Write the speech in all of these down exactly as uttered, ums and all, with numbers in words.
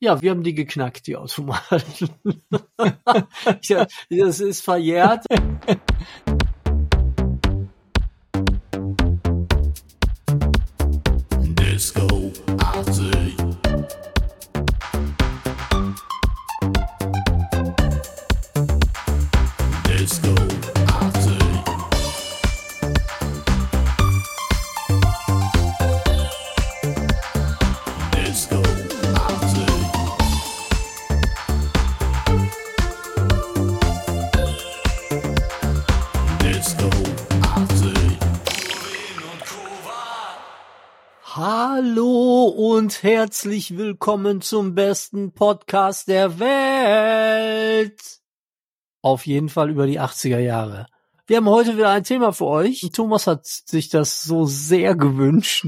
Ja, wir haben die geknackt, die Automaten. Ja, das ist verjährt. Disco achtzig. Disco achtzig. Disco achtzig. Disco achtzig. Hallo und herzlich willkommen zum besten Podcast der Welt. Auf jeden Fall über die achtziger Jahre. Wir haben heute wieder ein Thema für euch. Thomas hat sich das so sehr gewünscht.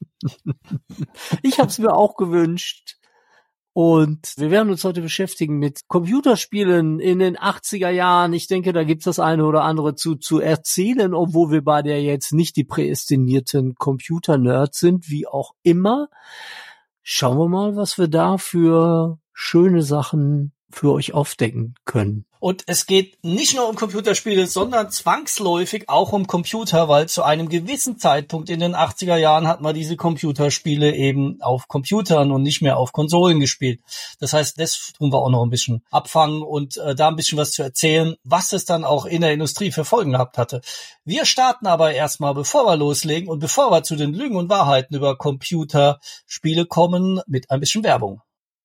Ich habe es mir auch gewünscht. Und wir werden uns heute beschäftigen mit Computerspielen in den achtziger Jahren. Ich denke, da gibt's das eine oder andere zu zu erzählen, obwohl wir beide ja jetzt nicht die prädestinierten Computer-Nerds sind, wie auch immer. Schauen wir mal, was wir da für schöne Sachen für euch aufdecken können. Und es geht nicht nur um Computerspiele, sondern zwangsläufig auch um Computer, weil zu einem gewissen Zeitpunkt in den achtziger Jahren hat man diese Computerspiele eben auf Computern und nicht mehr auf Konsolen gespielt. Das heißt, das tun wir auch noch ein bisschen abfangen und äh, da ein bisschen was zu erzählen, was es dann auch in der Industrie für Folgen gehabt hatte. Wir starten aber erstmal, bevor wir loslegen und bevor wir zu den Lügen und Wahrheiten über Computerspiele kommen, mit ein bisschen Werbung.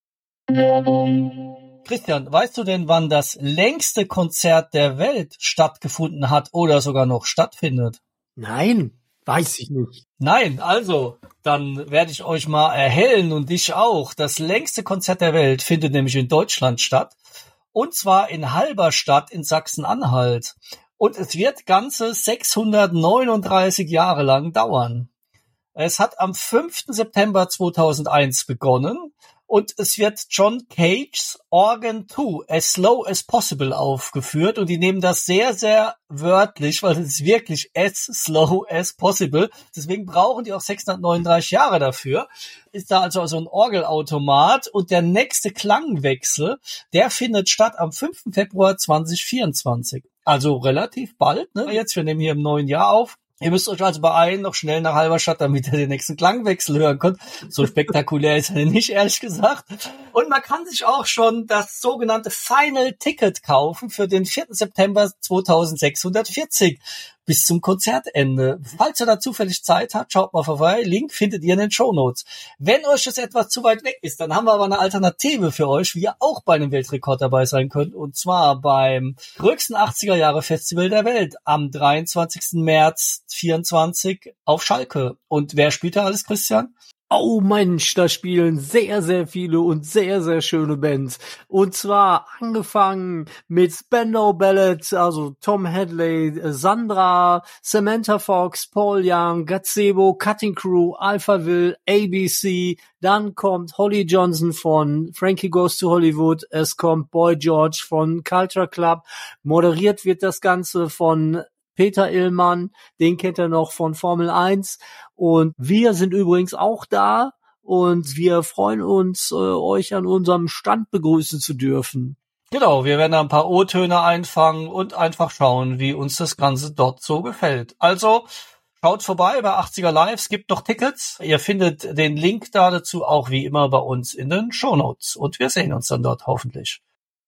Werbung. Christian, weißt du denn, wann das längste Konzert der Welt stattgefunden hat oder sogar noch stattfindet? Nein, weiß ich nicht. Nein, also, dann werde ich euch mal erhellen und dich auch. Das längste Konzert der Welt findet nämlich in Deutschland statt. Und zwar in Halberstadt in Sachsen-Anhalt. Und es wird ganze sechshundertneununddreißig Jahre lang dauern. Es hat am fünften September zweitausendeins begonnen. Und es wird John Cage's Organ zwei, As Slow as Possible aufgeführt. Und die nehmen das sehr, sehr wörtlich, weil es ist wirklich as slow as possible. Deswegen brauchen die auch sechshundertneununddreißig Jahre dafür. Ist da also so ein Orgelautomat. Und der nächste Klangwechsel, der findet statt am fünften Februar zweitausendvierundzwanzig. Also relativ bald, ne? Jetzt, wir nehmen hier im neuen Jahr auf. Ihr müsst euch also beeilen, noch schnell nach Halberstadt, damit ihr den nächsten Klangwechsel hören könnt. So spektakulär ist er nicht, ehrlich gesagt. Und man kann sich auch schon das sogenannte Final Ticket kaufen für den vierten September zweitausendsechshundertvierzig bis zum Konzertende. Falls ihr da zufällig Zeit habt, schaut mal vorbei. Link findet ihr in den Shownotes. Wenn euch das etwas zu weit weg ist, dann haben wir aber eine Alternative für euch, wie ihr auch bei einem Weltrekord dabei sein könnt. Und zwar beim größten achtziger Jahre Festival der Welt am dreiundzwanzigsten März vierundzwanzig auf Schalke. Und wer spielt da alles, Christian? Oh Mensch, da spielen sehr, sehr viele und sehr, sehr schöne Bands. Und zwar angefangen mit Spandau Ballet, also Tom Hadley, Sandra, Samantha Fox, Paul Young, Gazebo, Cutting Crew, Alphaville, A B C. Dann kommt Holly Johnson von Frankie Goes to Hollywood. Es kommt Boy George von Culture Club. Moderiert wird das Ganze von Peter Illmann, den kennt er noch von Formel eins. Und wir sind übrigens auch da und wir freuen uns, äh, euch an unserem Stand begrüßen zu dürfen. Genau, wir werden da ein paar O-Töne einfangen und einfach schauen, wie uns das Ganze dort so gefällt. Also schaut vorbei bei achtziger Live, es gibt noch Tickets. Ihr findet den Link da dazu auch wie immer bei uns in den Shownotes. Und wir sehen uns dann dort hoffentlich.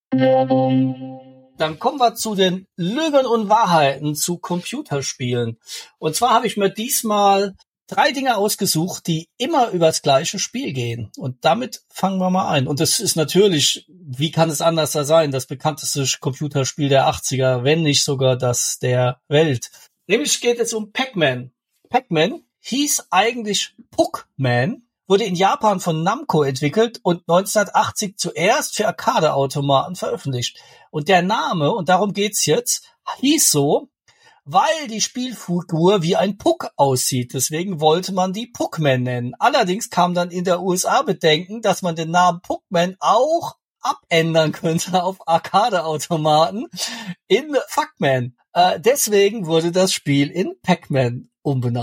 Dann kommen wir zu den Lügen und Wahrheiten zu Computerspielen. Und zwar habe ich mir diesmal drei Dinge ausgesucht, die immer über das gleiche Spiel gehen. Und damit fangen wir mal ein. Und das ist natürlich, wie kann es anders da sein, das bekannteste Computerspiel der achtziger, wenn nicht sogar das der Welt. Nämlich geht es um Pac-Man. Pac-Man hieß eigentlich Puck-Man, wurde in Japan von Namco entwickelt und neunzehnhundertachtzig zuerst für Arcade-Automaten veröffentlicht. Und der Name, und darum geht's jetzt, hieß so, weil die Spielfigur wie ein Puck aussieht. Deswegen wollte man die Puckman nennen. Allerdings kam dann in der U S A Bedenken, dass man den Namen Puckman auch abändern könnte auf Arcade-Automaten in Fuckman. Äh, deswegen wurde das Spiel in Pac-Man umbenannt.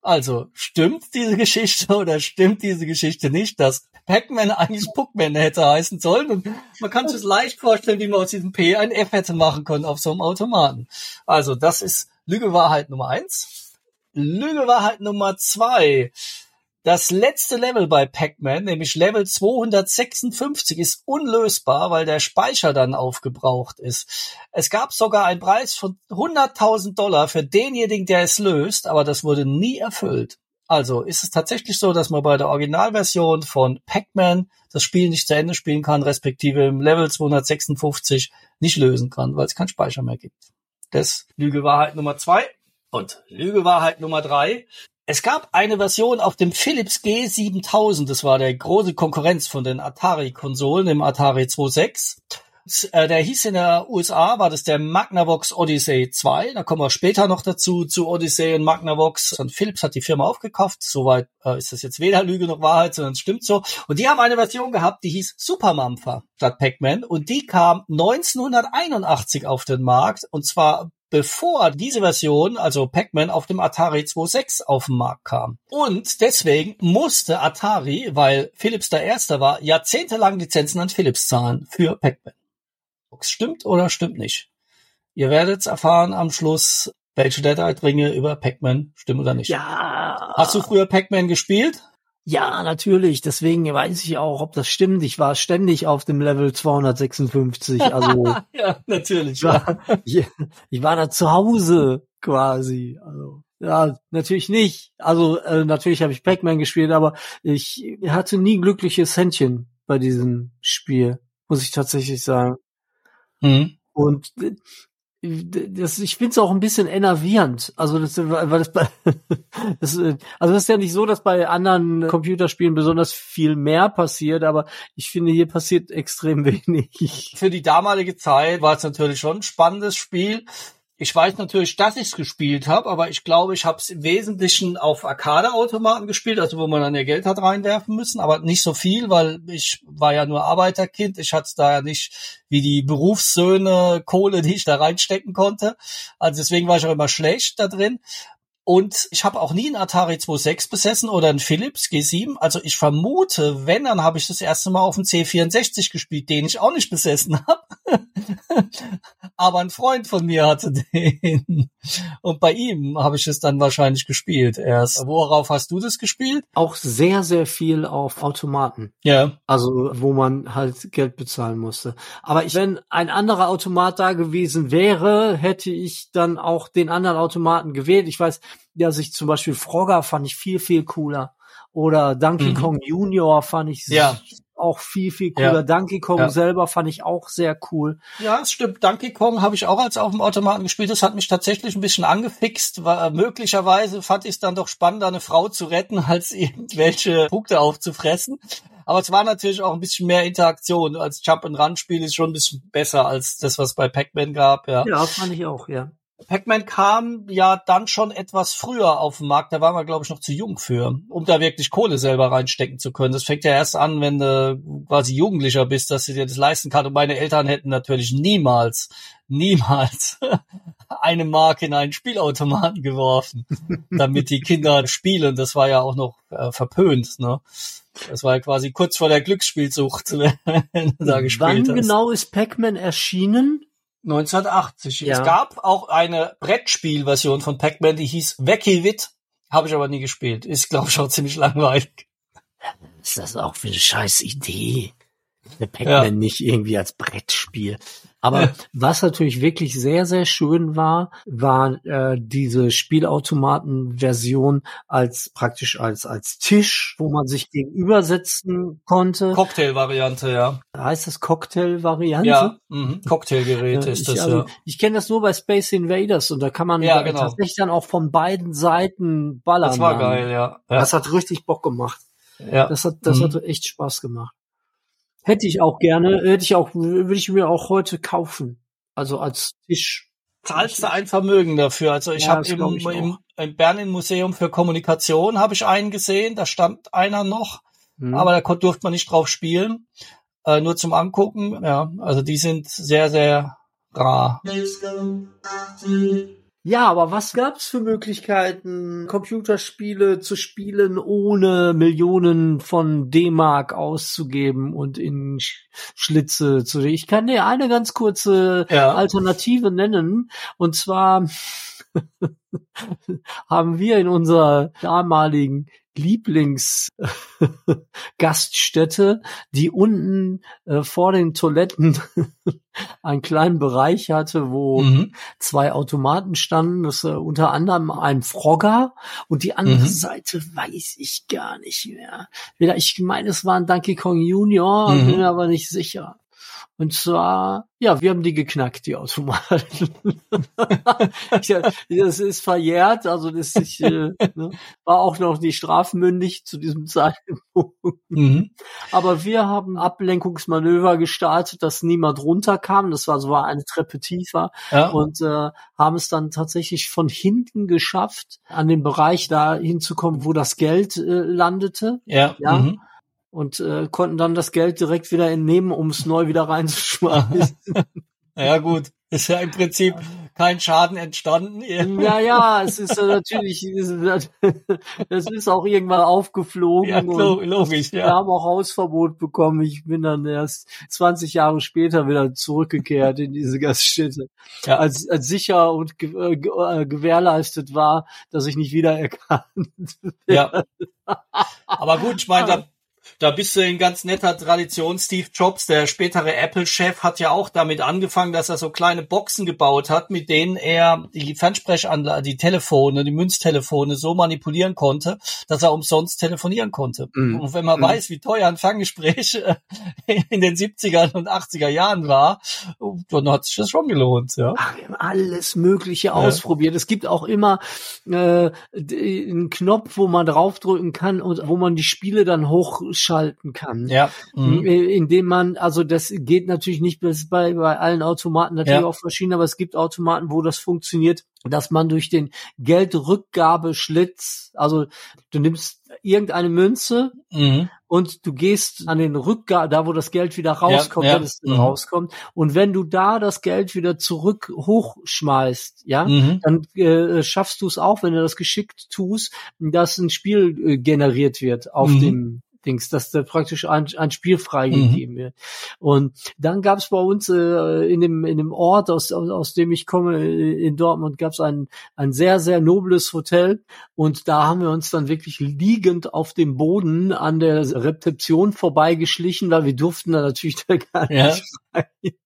Also, stimmt diese Geschichte oder stimmt diese Geschichte nicht, dass Pac-Man eigentlich Puckman hätte heißen sollen? Und man kann sich leicht vorstellen, wie man aus diesem P ein F hätte machen können auf so einem Automaten. Also, das ist Lüge-Wahrheit Nummer eins. Lüge-Wahrheit Nummer zwei. Das letzte Level bei Pac-Man, nämlich Level zweihundertsechsundfünfzig, ist unlösbar, weil der Speicher dann aufgebraucht ist. Es gab sogar einen Preis von hunderttausend Dollar für denjenigen, der es löst, aber das wurde nie erfüllt. Also ist es tatsächlich so, dass man bei der Originalversion von Pac-Man das Spiel nicht zu Ende spielen kann, respektive im Level zweihundertsechsundfünfzig nicht lösen kann, weil es keinen Speicher mehr gibt. Das Lüge-Wahrheit Nummer zwei. Und Lüge-Wahrheit Nummer drei. Es gab eine Version auf dem Philips G siebentausend, das war der große Konkurrenz von den Atari-Konsolen, dem Atari zwei Komma sechs. Der hieß in der U S A, war das der Magnavox Odyssey zwei, da kommen wir später noch dazu, zu Odyssey und Magnavox. Und Philips hat die Firma aufgekauft, soweit äh, ist das jetzt weder Lüge noch Wahrheit, sondern es stimmt so. Und die haben eine Version gehabt, die hieß Super Mampfer statt Pac-Man und die kam neunzehnhunderteinundachtzig auf den Markt und zwar bevor diese Version, also Pac-Man, auf dem Atari zwei Komma sechs auf den Markt kam. Und deswegen musste Atari, weil Philips der Erste war, jahrzehntelang Lizenzen an Philips zahlen für Pac-Man. Stimmt oder stimmt nicht? Ihr werdet erfahren am Schluss, welche Dead-Eye-Ringe über Pac-Man stimmen oder nicht. Ja. Hast du früher Pac-Man gespielt? Ja, natürlich. Deswegen weiß ich auch, ob das stimmt. Ich war ständig auf dem Level zweihundertsechsundfünfzig. Also ja, natürlich. Ich war, ich, ich war da zu Hause quasi. Also ja, natürlich nicht. Also äh, natürlich habe ich Pac-Man gespielt, aber ich hatte nie glückliches Händchen bei diesem Spiel, muss ich tatsächlich sagen. Mhm. Und das, ich finde es auch ein bisschen enervierend. Also das, weil das, bei, das, also das ist ja nicht so, dass bei anderen Computerspielen besonders viel mehr passiert, aber ich finde, hier passiert extrem wenig. Für die damalige Zeit war es natürlich schon ein spannendes Spiel. Ich weiß natürlich, dass ich es gespielt habe, aber ich glaube, ich habe es im Wesentlichen auf Arcade-Automaten gespielt, also wo man dann ja Geld hat reinwerfen müssen, aber nicht so viel, weil ich war ja nur Arbeiterkind. Ich hatte da ja nicht wie die Berufssöhne Kohle, die ich da reinstecken konnte. Also deswegen war ich auch immer schlecht da drin. Und ich habe auch nie einen Atari zwei Komma sechs besessen oder einen Philips G sieben. Also ich vermute, wenn, dann habe ich das erste Mal auf dem C vierundsechzig gespielt, den ich auch nicht besessen habe. Aber ein Freund von mir hatte den. Und bei ihm habe ich es dann wahrscheinlich gespielt erst. Worauf hast du das gespielt? Auch sehr, sehr viel auf Automaten. Ja. Also wo man halt Geld bezahlen musste. Aber ich, wenn ein anderer Automat da gewesen wäre, hätte ich dann auch den anderen Automaten gewählt. Ich weiß, ja, sich zum Beispiel Frogger fand ich viel, viel cooler. Oder Donkey mhm. Kong Junior fand ich ja. auch viel, viel cooler. Ja. Donkey Kong ja. selber fand ich auch sehr cool. Ja, es stimmt. Donkey Kong habe ich auch als auf dem Automaten gespielt. Das hat mich tatsächlich ein bisschen angefixt. Weil, möglicherweise fand ich es dann doch spannender, eine Frau zu retten, als irgendwelche Punkte aufzufressen. Aber es war natürlich auch ein bisschen mehr Interaktion. Als Jump-and-Run-Spiel ist schon ein bisschen besser als das, was bei Pac-Man gab. Ja, ja, fand ich auch, ja. Pac-Man kam ja dann schon etwas früher auf den Markt, da waren wir, glaube ich, noch zu jung für, um da wirklich Kohle selber reinstecken zu können. Das fängt ja erst an, wenn du quasi Jugendlicher bist, dass du dir das leisten kannst. Und meine Eltern hätten natürlich niemals, niemals eine Mark in einen Spielautomaten geworfen, damit die Kinder spielen. Das war ja auch noch äh, verpönt, ne? Das war ja quasi kurz vor der Glücksspielsucht, wenn du da gespielt Wann hast. genau ist Pac-Man erschienen? neunzehnhundertachtzig. Ja. Es gab auch eine Brettspielversion von Pac-Man, die hieß Wacky-Wit. Habe ich aber nie gespielt. Ist, glaube ich, auch ziemlich langweilig. Was ist das auch für eine scheiß Idee? Der Pac-Man ja. nicht irgendwie als Brettspiel. Aber ja. was natürlich wirklich sehr, sehr schön war, war äh, diese Spielautomaten-Version als praktisch als als Tisch, wo man sich gegenübersetzen konnte. Cocktail-Variante, ja. Heißt das Cocktail-Variante? Ja, mhm. Cocktailgerät äh, ist ich, das, also, ja. Ich kenne das nur bei Space Invaders und da kann man ja, da genau. tatsächlich dann auch von beiden Seiten ballern. Das war dann. geil, ja. ja. Das hat richtig Bock gemacht. Ja. Das hat das mhm. hat echt Spaß gemacht. Hätte ich auch gerne, hätte ich auch, würde ich mir auch heute kaufen. Also als Tisch. Zahlst du ein Vermögen dafür? Also ich ja, habe im, im, im Berlin Museum für Kommunikation habe ich einen gesehen, da stand einer noch, hm. aber da durfte man nicht drauf spielen, äh, nur zum Angucken. Ja, also die sind sehr, sehr rar. Ja, aber was gab's für Möglichkeiten, Computerspiele zu spielen, ohne Millionen von D-Mark auszugeben und in Sch- Schlitze zu... Ich kann dir eine ganz kurze Ja. Alternative nennen. Und zwar haben wir in unserer damaligen Lieblingsgaststätte, die unten äh, vor den Toiletten einen kleinen Bereich hatte, wo Mhm. zwei Automaten standen, das äh, unter anderem ein Frogger und die andere Mhm. Seite weiß ich gar nicht mehr. Wieder, ich meine, es war ein Donkey Kong Junior, Mhm. bin mir aber nicht sicher. Und zwar, ja, wir haben die geknackt, die Automaten. Ja, das ist verjährt, also das ist, äh, ne, war auch noch nicht strafmündig zu diesem Zeitpunkt. Mhm. Aber wir haben Ablenkungsmanöver gestartet, dass niemand runterkam. Das war so eine Treppe tiefer Ja. und äh, haben es dann tatsächlich von hinten geschafft, an den Bereich da hinzukommen, wo das Geld äh, landete. Ja. Ja. Mhm. Und äh, konnten dann das Geld direkt wieder entnehmen, um es neu wieder reinzuschmeißen. Ja gut, ist ja im Prinzip kein Schaden entstanden. Ja, ja, es ist äh, natürlich, es ist, es ist auch irgendwann aufgeflogen. Ja, lo- und logisch, wir ja. haben auch Hausverbot bekommen. Ich bin dann erst zwanzig Jahre später wieder zurückgekehrt in diese Gaststätte, Ja. als, als sicher und ge äh, ge äh, gewährleistet war, dass ich nicht wiedererkannt werde. Ja. Aber gut, ich meine, da, da bist du in ganz netter Tradition. Steve Jobs, der spätere Apple-Chef, hat ja auch damit angefangen, dass er so kleine Boxen gebaut hat, mit denen er die Fernsprechanlage, die Telefone, die Münztelefone so manipulieren konnte, dass er umsonst telefonieren konnte. Mhm. Und wenn man Mhm. weiß, wie teuer ein Ferngespräch in den siebziger und achtziger Jahren war, dann hat sich das schon gelohnt, ja. Ach, wir haben alles Mögliche ausprobiert. Es gibt auch immer äh, d- einen Knopf, wo man draufdrücken kann und wo man die Spiele dann hochschalten kann. Ja. Mhm. Äh, Indem man, also das geht natürlich nicht bis bei, bei allen Automaten, natürlich Ja. auch verschieden, aber es gibt Automaten, wo das funktioniert, dass man durch den Geldrückgabeschlitz, also du nimmst irgendeine Münze Mhm. und du gehst an den Rückgabe, da wo das Geld wieder rauskommt, Ja, ja. wenn es denn Mhm. rauskommt. Und wenn du da das Geld wieder zurück hochschmeißt, ja, Mhm. dann äh, schaffst du es auch, wenn du das geschickt tust, dass ein Spiel äh, generiert wird auf Mhm. dem Dings, dass da praktisch ein, ein Spiel freigegeben wird. Und dann gab es bei uns äh, in dem in dem Ort, aus aus, aus dem ich komme, äh, in Dortmund, gab es ein ein sehr sehr nobles Hotel und da haben wir uns dann wirklich liegend auf dem Boden an der Rezeption vorbeigeschlichen, weil wir durften da natürlich da gar Ja. nicht rein.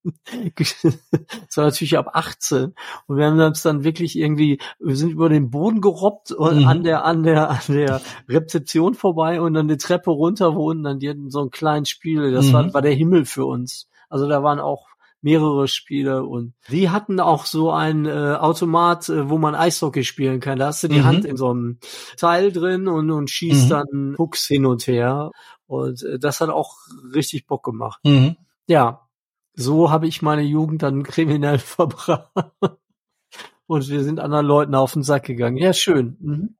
Das war natürlich ab achtzehn und wir haben uns dann wirklich irgendwie, wir sind über den Boden gerobbt und Mhm. an der an der an der Rezeption vorbei und dann die Treppe runter, wo unten dann die hatten so ein kleines Spiel, das Mhm. war war der Himmel für uns. Also da waren auch mehrere Spiele und die hatten auch so ein äh, Automat, äh, wo man Eishockey spielen kann. Da hast du die Mhm. Hand in so einem Teil drin und und schießt Mhm. dann Pucks hin und her und äh, das hat auch richtig Bock gemacht. Mhm. Ja, so habe ich meine Jugend dann kriminell verbracht. Und wir sind anderen Leuten auf den Sack gegangen. Ja, schön. Mhm.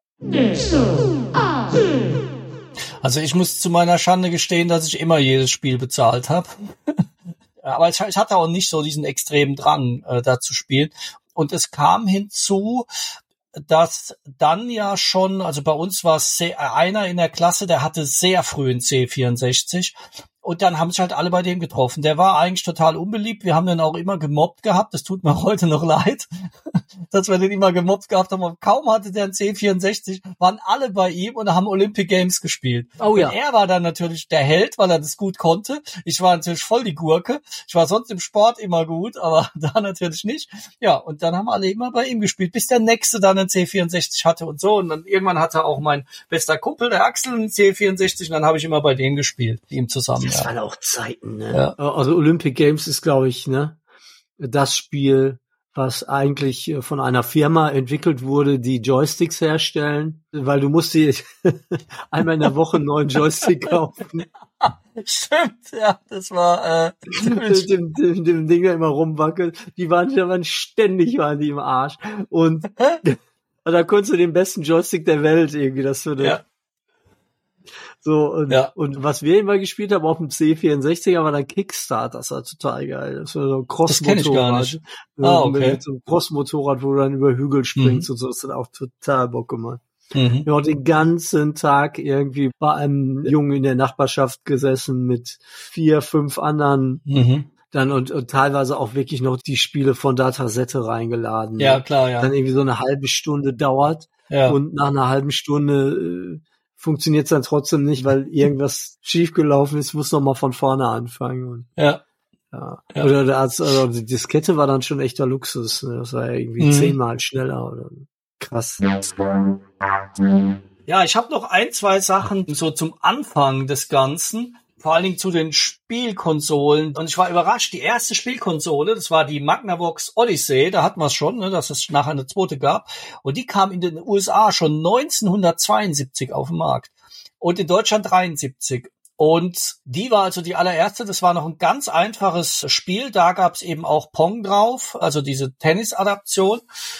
Also ich muss zu meiner Schande gestehen, dass ich immer jedes Spiel bezahlt habe. Aber ich, ich hatte auch nicht so diesen extremen Drang, äh, da zu spielen. Und es kam hinzu, dass dann ja schon, also bei uns war es sehr, einer in der Klasse, der hatte sehr früh einen C vierundsechzig. Und dann haben sich halt alle bei dem getroffen. Der war eigentlich total unbeliebt. Wir haben den auch immer gemobbt gehabt. Das tut mir heute noch leid, dass wir den immer gemobbt gehabt haben. Und kaum hatte der einen C vierundsechzig, waren alle bei ihm und haben Olympic Games gespielt. Oh ja. Und er war dann natürlich der Held, weil er das gut konnte. Ich war natürlich voll die Gurke. Ich war sonst im Sport immer gut, aber da natürlich nicht. Ja, und dann haben alle immer bei ihm gespielt, bis der Nächste dann einen C vierundsechzig hatte und so. Und dann irgendwann hatte auch mein bester Kumpel, der Axel, einen C vierundsechzig. Und dann habe ich immer bei dem gespielt, mit ihm zusammen. Das Ja. waren auch Zeiten, ne? Ja. Also Olympic Games ist, glaube ich, ne, das Spiel, was eigentlich äh, von einer Firma entwickelt wurde, die Joysticks herstellen, weil du musst dir einmal in der Woche einen neuen Joystick kaufen. Stimmt, ja, das war äh, mit dem, dem, dem Ding da immer rumwackelt. Die waren, die waren ständig waren die im Arsch. Und da konntest du den besten Joystick der Welt irgendwie, das würde. ja. So, und, Ja. und was wir immer gespielt haben auf dem C vierundsechziger war dann Kickstart, das war total geil. Das war so ein Das kenn ich gar Cross-Motorrad. nicht. So, Ah, okay. Mit so einem Cross-Motorrad, wo du dann über Hügel springst Mhm. und so, das hat auch total Bock gemacht. Mhm. Wir haben den ganzen Tag irgendwie bei einem Jungen in der Nachbarschaft gesessen mit vier, fünf anderen Mhm. dann und, und teilweise auch wirklich noch die Spiele von Datasette reingeladen. Ja, ne? klar, ja. Dann irgendwie so eine halbe Stunde dauert Ja. und nach einer halben Stunde äh, funktioniert's dann trotzdem nicht, weil irgendwas schiefgelaufen ist, muss noch mal von vorne anfangen. Und, Ja. ja. Ja. Oder der Arzt, also die Diskette war dann schon echter Luxus. Ne? Das war ja irgendwie Mhm. zehnmal schneller oder krass. Ja, ich habe noch ein, zwei Sachen so zum Anfang des Ganzen, vor allen Dingen zu den Spielkonsolen. Und ich war überrascht, die erste Spielkonsole, das war die Magnavox Odyssey, da hatten wir es schon, ne, dass es nachher eine zweite gab. Und die kam in den U S A schon neunzehnhundertzweiundsiebzig auf den Markt und in Deutschland dreiundsiebzig. Und die war also die allererste, das war noch ein ganz einfaches Spiel, da gab es eben auch Pong drauf, also diese Tennis-Adaption.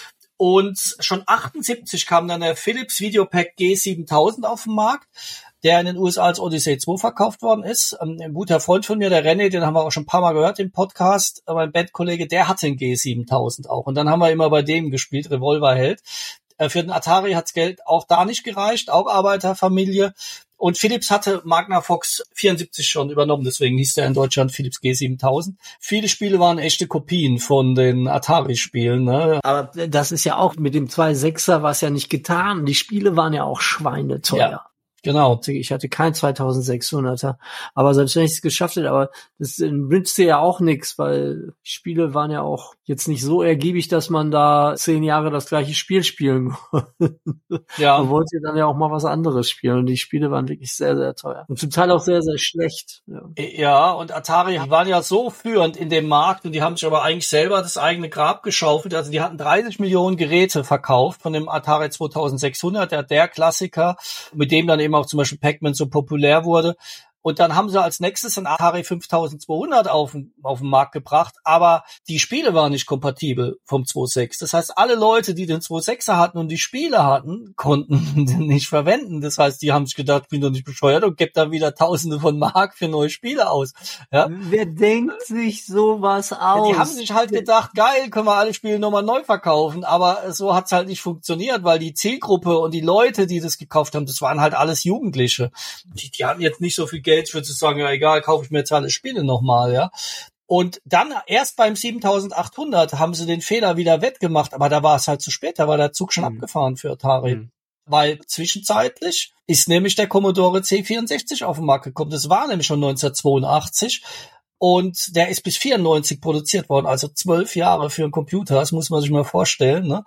Und schon achtundsiebzig kam dann der Philips Videopack G siebentausend auf den Markt, der in den U S A als Odyssey zwei verkauft worden ist. Ein guter Freund von mir, der René, den haben wir auch schon ein paar Mal gehört im Podcast, mein Bandkollege, der hatte den G siebentausend auch. Und dann haben wir immer bei dem gespielt, Revolverheld. Für den Atari hat's Geld auch da nicht gereicht, auch Arbeiterfamilie. Und Philips hatte Magnavox vierundsiebzig schon übernommen, deswegen hieß der in Deutschland Philips G siebentausend. Viele Spiele waren echte Kopien von den Atari-Spielen. Ne? Aber das ist ja auch, mit dem zwei Komma sechser war es ja nicht getan. Die Spiele waren ja auch schweineteuer. Ja, genau. Ich hatte kein zweitausendsechshunderter, aber selbst wenn ich es geschafft hätte, aber das wünscht dir ja auch nichts, weil Spiele waren ja auch jetzt nicht so ergiebig, dass man da zehn Jahre das gleiche Spiel spielen konnte. Ja. Man wollte dann ja auch mal was anderes spielen und die Spiele waren wirklich sehr, sehr teuer. Und zum Teil auch sehr, sehr schlecht. Ja, Ja, und Atari waren ja so führend in dem Markt und die haben sich aber eigentlich selber das eigene Grab geschaufelt. Also die hatten dreißig Millionen Geräte verkauft von dem Atari zweitausendsechshundert, der, der Klassiker, mit dem dann eben auch zum Beispiel Pac-Man so populär wurde. Und dann haben sie als nächstes ein Atari fünftausendzweihundert auf, auf den Markt gebracht, aber die Spiele waren nicht kompatibel vom zwei Komma sechs. Das heißt, alle Leute, die den zwei Komma sechser hatten und die Spiele hatten, konnten den nicht verwenden. Das heißt, die haben sich gedacht, ich bin doch nicht bescheuert und gebe dann wieder Tausende von Mark für neue Spiele aus. Ja? wer denkt sich sowas aus? Die haben sich halt gedacht, geil, können wir alle Spiele nochmal neu verkaufen, aber so hat's halt nicht funktioniert, weil die Zielgruppe und die Leute, die das gekauft haben, das waren halt alles Jugendliche. Die, die hatten jetzt nicht so viel Geld, ich würde sagen, ja egal, kaufe ich mir jetzt alle Spiele nochmal, ja. Und dann erst beim siebentausendachthundert haben sie den Fehler wieder wettgemacht, aber da war es halt zu spät, da war der Zug schon mhm. abgefahren für Atari. Mhm. Weil zwischenzeitlich ist nämlich der Commodore C vierundsechzig auf den Markt gekommen. Das war nämlich schon neunzehnhundertzweiundachtzig und der ist bis vierundneunzig produziert worden, also zwölf Jahre für einen Computer, das muss man sich mal vorstellen, ne?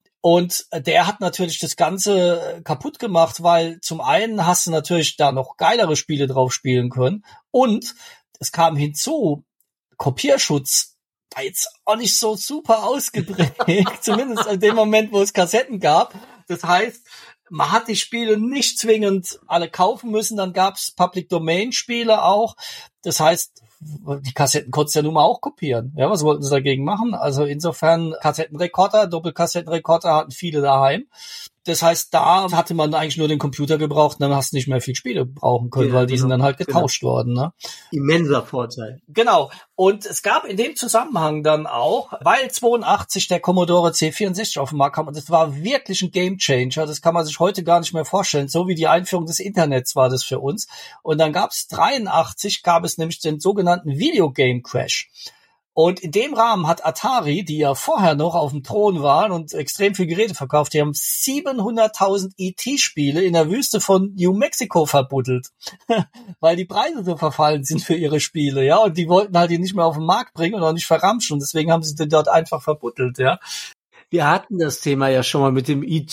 Und der hat natürlich das Ganze kaputt gemacht, weil zum einen hast du natürlich da noch geilere Spiele drauf spielen können und es kam hinzu, Kopierschutz war jetzt auch nicht so super ausgeprägt, zumindest in dem Moment, wo es Kassetten gab. Das heißt, man hat die Spiele nicht zwingend alle kaufen müssen, dann gab's Public-Domain-Spiele auch. Das heißt, die Kassetten konntest du ja nun mal auch kopieren. Ja, was wollten sie dagegen machen? Also insofern Kassettenrekorder, Doppelkassettenrekorder hatten viele daheim. Das heißt, da hatte man eigentlich nur den Computer gebraucht, dann hast du nicht mehr viel Spiele brauchen können, ja, weil die genau, sind dann halt getauscht genau. worden. Ne? Immenser Vorteil. Genau. Und es gab in dem Zusammenhang dann auch, weil zweiundachtzig der Commodore C vierundsechzig auf den Markt kam, und das war wirklich ein Gamechanger, das kann man sich heute gar nicht mehr vorstellen, so wie die Einführung des Internets war das für uns. Und dann gab es dreiundachtzig, gab es nämlich den sogenannten Videogame Crash. Und in dem Rahmen hat Atari, die ja vorher noch auf dem Thron waren und extrem viel Geräte verkauft, die haben siebenhunderttausend E T-Spiele in der Wüste von New Mexico verbuddelt, weil die Preise so verfallen sind für ihre Spiele, ja, und die wollten halt die nicht mehr auf den Markt bringen und auch nicht verramschen, und deswegen haben sie den dort einfach verbuddelt, ja. Wir hatten das Thema ja schon mal mit dem E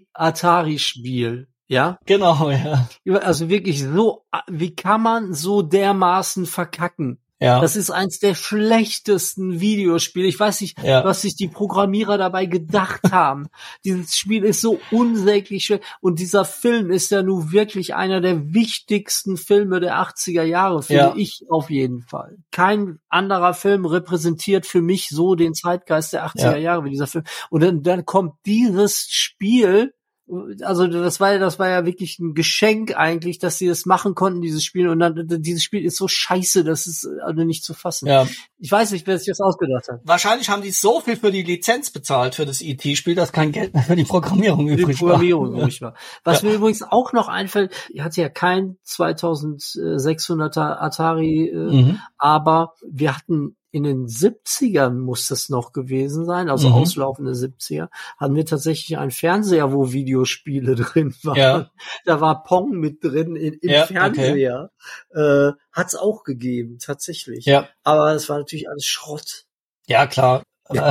T-Atari-Spiel. Ja? Genau, ja. Also wirklich so, wie kann man so dermaßen verkacken? Ja. Das ist eins der schlechtesten Videospiele. Ich weiß nicht, ja. was sich die Programmierer dabei gedacht haben. Dieses Spiel ist so unsäglich schwer. Und dieser Film ist ja nun wirklich einer der wichtigsten Filme der achtziger Jahre, finde ja. ich auf jeden Fall. Kein anderer Film repräsentiert für mich so den Zeitgeist der achtziger ja. Jahre wie dieser Film. Und dann, dann kommt dieses Spiel Also das war ja, das war ja wirklich ein Geschenk eigentlich, dass sie das machen konnten, dieses Spiel. Und dann dieses Spiel ist so scheiße, das ist also nicht zu fassen. Ja. Ich weiß nicht, wer sich das ausgedacht hat. Wahrscheinlich haben die so viel für die Lizenz bezahlt für das E T-Spiel, dass kein Geld mehr für die Programmierung Die übrig Programmierung war. übrig war. Was Ja. mir übrigens auch noch einfällt, ich hatte ja kein zweitausendsechshunderter Atari, äh, Mhm. aber wir hatten in den siebzigern muss das noch gewesen sein, also Mhm. auslaufende siebziger, hatten wir tatsächlich einen Fernseher, wo Videospiele drin waren. Ja. Da war Pong mit drin in, im Ja, Fernseher. Äh, hat's auch gegeben, tatsächlich. Ja. Aber es war natürlich alles Schrott. Ja, klar.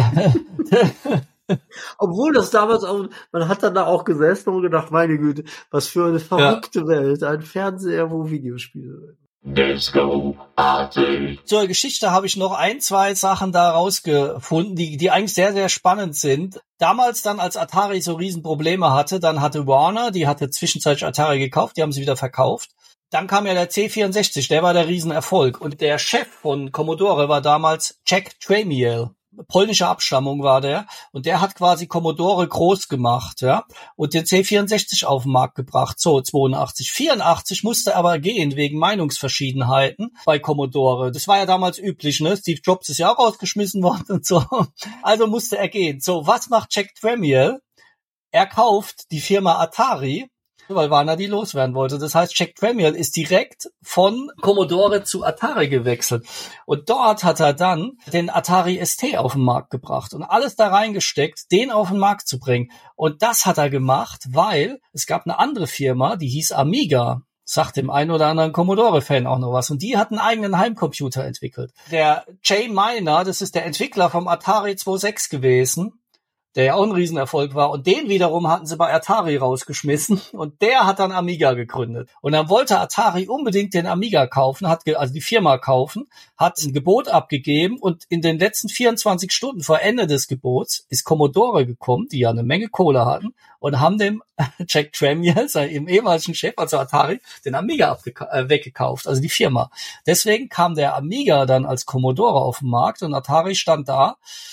Obwohl das damals auch, man hat dann da auch gesessen und gedacht, meine Güte, was für eine verrückte Welt, ein Fernseher, wo Videospiele drin. Disco Party. Zur Geschichte habe ich noch ein, zwei Sachen da rausgefunden, die, die eigentlich sehr, sehr spannend sind. Damals dann, als Atari so Riesenprobleme hatte, dann hatte Warner, die hatte zwischenzeitlich Atari gekauft, die haben sie wieder verkauft. Dann kam ja der C vierundsechzig, der war der Riesenerfolg. Und der Chef von Commodore war damals Jack Tramiel. Polnische Abstammung war der. Und der hat quasi Commodore groß gemacht, ja. Und den C vierundsechzig auf den Markt gebracht. So, zweiundachtzig. vierundachtzig musste aber gehen wegen Meinungsverschiedenheiten bei Commodore. Das war ja damals üblich, ne? Steve Jobs ist ja auch rausgeschmissen worden und so. Also musste er gehen. So, was macht Jack Tramiel? Er kauft die Firma Atari, weil Warner die loswerden wollte. Das heißt, Jack Tramiel ist direkt von Commodore zu Atari gewechselt. Und dort hat er dann den Atari S T auf den Markt gebracht und alles da reingesteckt, den auf den Markt zu bringen. Und das hat er gemacht, weil es gab eine andere Firma, die hieß Amiga. Sagt dem einen oder anderen Commodore-Fan auch noch was. Und die hat einen eigenen Heimcomputer entwickelt. Der Jay Miner, das ist der Entwickler vom Atari zweiundzwanzig gewesen, der ja auch ein Riesenerfolg war. Und den wiederum hatten sie bei Atari rausgeschmissen. Und der hat dann Amiga gegründet. Und dann wollte Atari unbedingt den Amiga kaufen, hat ge- also die Firma kaufen, hat ein Gebot abgegeben. Und in den letzten vierundzwanzig Stunden vor Ende des Gebots ist Commodore gekommen, die ja eine Menge Kohle hatten, und haben dem Jack Tramiel, seinem ehemaligen Chef, also Atari, den Amiga abgeka- äh, weggekauft, also die Firma. Deswegen kam der Amiga dann als Commodore auf den Markt und Atari stand da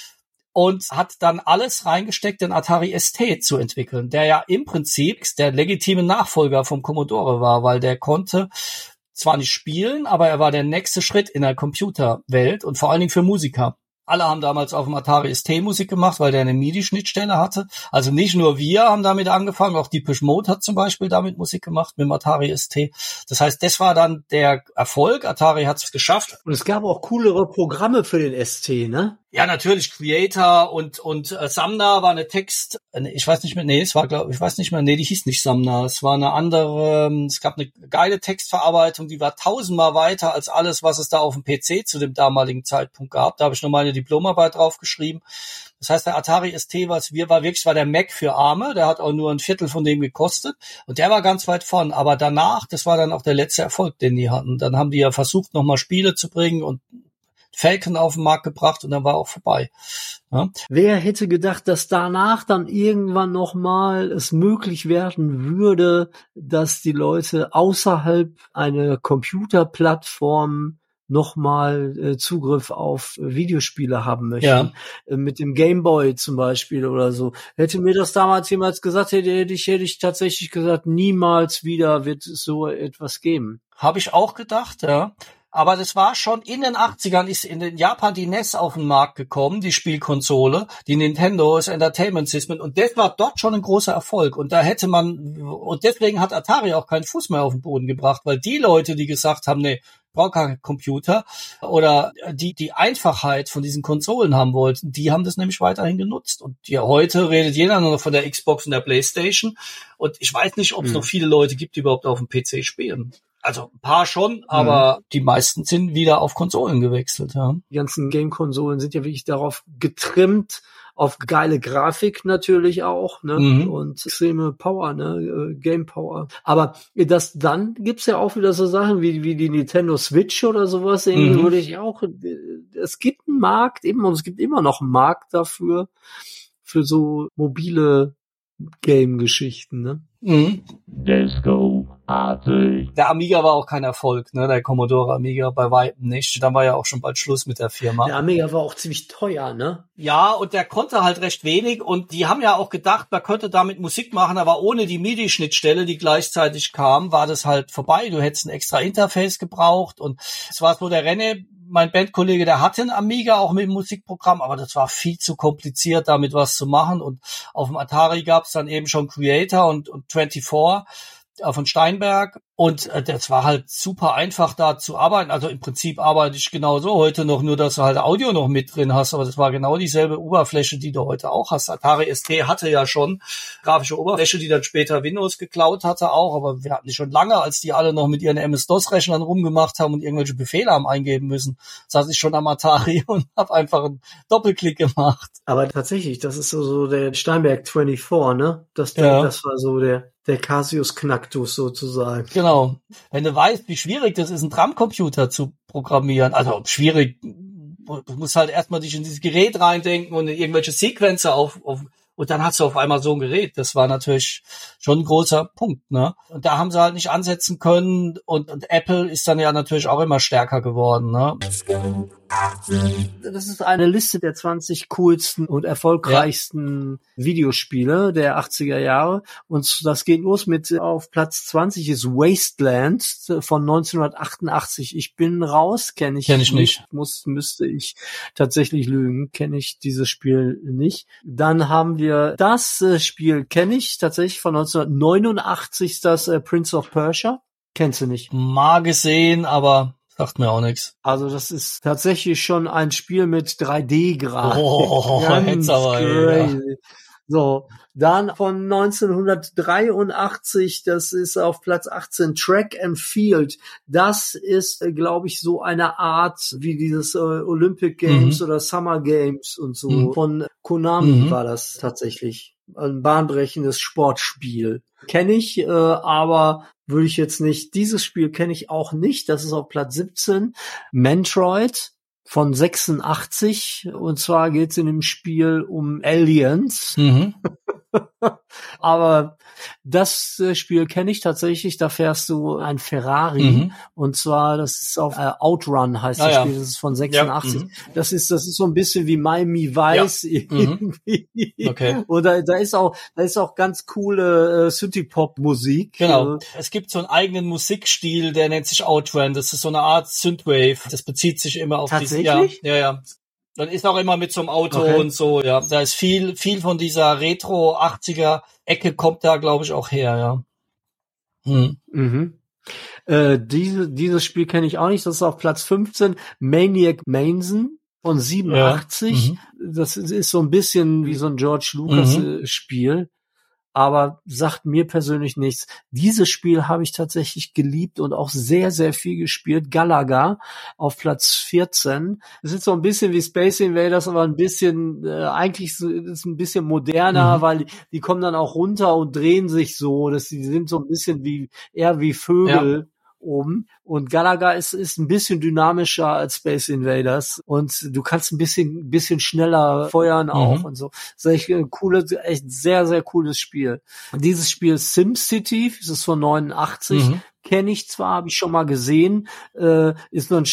und hat dann alles reingesteckt, den Atari S T zu entwickeln, der ja im Prinzip der legitime Nachfolger vom Commodore war, weil der konnte zwar nicht spielen, aber er war der nächste Schritt in der Computerwelt und vor allen Dingen für Musiker. Alle haben damals auf dem Atari S T Musik gemacht, weil der eine MIDI-Schnittstelle hatte. Also nicht nur wir haben damit angefangen, auch Depeche Mode hat zum Beispiel damit Musik gemacht mit dem Atari S T. Das heißt, das war dann der Erfolg. Atari hat es geschafft. Und es gab auch coolere Programme für den S T, ne? Ja, natürlich Creator und und äh, Sumner war eine Text, äh, ich weiß nicht mehr, nee, es war glaube ich weiß nicht mehr, nee, die hieß nicht Sumner, es war eine andere, ähm, es gab eine geile Textverarbeitung, die war tausendmal weiter als alles, was es da auf dem P C zu dem damaligen Zeitpunkt gab. Da habe ich noch meine Diplomarbeit drauf geschrieben. Das heißt, der Atari S T, was wir war wirklich war der Mac für Arme, der hat auch nur ein Viertel von dem gekostet und der war ganz weit vorn, aber danach, das war dann auch der letzte Erfolg, den die hatten. Dann haben die ja versucht, nochmal Spiele zu bringen und Falcon auf den Markt gebracht und dann war auch vorbei. Ja. Wer hätte gedacht, dass danach dann irgendwann nochmal es möglich werden würde, dass die Leute außerhalb einer Computerplattform nochmal äh, Zugriff auf äh, Videospiele haben möchten. Ja. Äh, mit dem Gameboy zum Beispiel oder so. Hätte mir das damals jemals gesagt, hätte, hätte ich, hätte ich tatsächlich gesagt, niemals wieder wird es so etwas geben. Habe ich auch gedacht, ja. Aber das war schon in den achtzigern ist in den Japan die N E S auf den Markt gekommen, die Spielkonsole, die Nintendo das Entertainment System, und das war dort schon ein großer Erfolg. Und da hätte man, und deswegen hat Atari auch keinen Fuß mehr auf den Boden gebracht, weil die Leute, die gesagt haben, nee, brauche keinen Computer, oder die die Einfachheit von diesen Konsolen haben wollten, die haben das nämlich weiterhin genutzt. Und ja, heute redet jeder nur noch von der Xbox und der PlayStation. Und ich weiß nicht, ob es Hm. noch viele Leute gibt, die überhaupt auf dem P C spielen. Also ein paar schon, aber die meisten sind wieder auf Konsolen gewechselt. Ja. Die ganzen Game-Konsolen sind ja wirklich darauf getrimmt, auf geile Grafik natürlich auch, ne, Mhm. und extreme Power, ne, äh, Game Power. Aber das, dann gibt's ja auch wieder so Sachen wie, wie die Nintendo Switch oder sowas, irgendwie Mhm. würde ich auch, äh, es gibt einen Markt, eben, und es gibt immer noch einen Markt dafür, für so mobile Game-Geschichten, ne? Mhm. Disco-artig. Der Amiga war auch kein Erfolg, ne? Der Commodore Amiga bei weitem nicht. Dann war ja auch schon bald Schluss mit der Firma. Der Amiga war auch ziemlich teuer, ne? Ja, und der konnte halt recht wenig und die haben ja auch gedacht, man könnte damit Musik machen, aber ohne die MIDI-Schnittstelle, die gleichzeitig kam, war das halt vorbei. Du hättest ein extra Interface gebraucht und es war so der Renne, mein Bandkollege, der hatte einen Amiga auch mit dem Musikprogramm, aber das war viel zu kompliziert, damit was zu machen und auf dem Atari gab's dann eben schon Creator und, und vierundzwanzig äh, von Steinberg und äh, das war halt super einfach da zu arbeiten. Also im Prinzip arbeite ich genauso heute noch, nur dass du halt Audio noch mit drin hast, aber das war genau dieselbe Oberfläche, die du heute auch hast. Atari S T hatte ja schon grafische Oberfläche, die dann später Windows geklaut hatte auch, aber wir hatten die schon lange, als die alle noch mit ihren M S-DOS-Rechnern rumgemacht haben und irgendwelche Befehle haben eingeben müssen. Saß ich schon am Atari und habe einfach einen Doppelklick gemacht. Aber tatsächlich, das ist so, so der Steinberg vierundzwanzig, ne? Das, Ja. das war so der, der Cassius Knacktus sozusagen. Genau. Wenn du weißt, wie schwierig das ist, einen Drumcomputer zu programmieren, also schwierig, du musst halt erstmal dich in dieses Gerät reindenken und in irgendwelche Sequenzer auf, auf und dann hast du auf einmal so ein Gerät. Das war natürlich schon ein großer Punkt, ne? Und da haben sie halt nicht ansetzen können und, und Apple ist dann ja natürlich auch immer stärker geworden, ne? Das ist eine Liste der zwanzig coolsten und erfolgreichsten ja. Videospiele der achtziger Jahre. Und das geht los mit, auf Platz zwanzig ist Wasteland von neunzehnhundertachtundachtzig. Ich bin raus, kenne ich, kenn ich nicht. nicht. Muss, müsste ich tatsächlich lügen, kenne ich dieses Spiel nicht. Dann haben wir das äh, Spiel, kenne ich tatsächlich von neunzehnhundertneunundachtzig, das äh, Prince of Persia. Kennst du nicht? Mal gesehen, aber sagt mir auch nichts. Also das ist tatsächlich schon ein Spiel mit drei D-Grafik. Oh, ganz aber, crazy. Ja. So, dann von neunzehnhundertdreiundachtzig, das ist auf Platz achtzehn, Track and Field. Das ist, äh, glaube ich, so eine Art wie dieses äh, Olympic Games mhm. oder Summer Games und so. Mhm. Von Konami mhm. war das tatsächlich ein bahnbrechendes Sportspiel. Kenne ich, äh, aber würde ich jetzt nicht. Dieses Spiel kenne ich auch nicht. Das ist auf Platz siebzehn. Metroid von sechsundachtzig. Und zwar geht es in dem Spiel um Aliens. Mhm. Aber das äh, Spiel kenne ich tatsächlich. Da fährst du ein Ferrari. Mhm. Und zwar, das ist auf äh, Outrun heißt ah, das ja. Spiel. Das ist von sechsundachtzig. Ja. Mhm. Das ist, das ist so ein bisschen wie Miami Vice ja. irgendwie. Mhm. Okay. Und da, da ist auch, da ist auch ganz coole äh, Synthie-Pop-Musik. Genau. Es gibt so einen eigenen Musikstil, der nennt sich Outrun. Das ist so eine Art Synthwave. Das bezieht sich immer auf diese. Ja, ja, ja. Dann ist auch immer mit so einem Auto okay. und so, ja. Da ist viel, viel von dieser Retro-achtziger-Ecke kommt da, glaube ich, auch her, ja. Hm. Mhm. Äh, diese, dieses Spiel kenne ich auch nicht. Das ist auf Platz fünfzehn. Maniac Manson von siebenundachtzig. Ja. Mhm. Das ist, ist so ein bisschen wie so ein George Lucas mhm. äh, Spiel. Aber sagt mir persönlich nichts. Dieses Spiel habe ich tatsächlich geliebt und auch sehr, sehr viel gespielt. Galaga auf Platz vierzehn. Es ist so ein bisschen wie Space Invaders, aber ein bisschen, äh, eigentlich ist es ein bisschen moderner, mhm. weil die, die kommen dann auch runter und drehen sich so. Das, die sind so ein bisschen wie, eher wie Vögel. Ja. Oben. Und Galaga ist, ist ein bisschen dynamischer als Space Invaders und du kannst ein bisschen, bisschen schneller feuern auch mhm. und so. Das ist echt ein cooles, echt sehr, sehr cooles Spiel. Dieses Spiel SimCity, das ist von neunundachtzig, mhm. kenne ich zwar, habe ich schon mal gesehen, äh, ist nur ein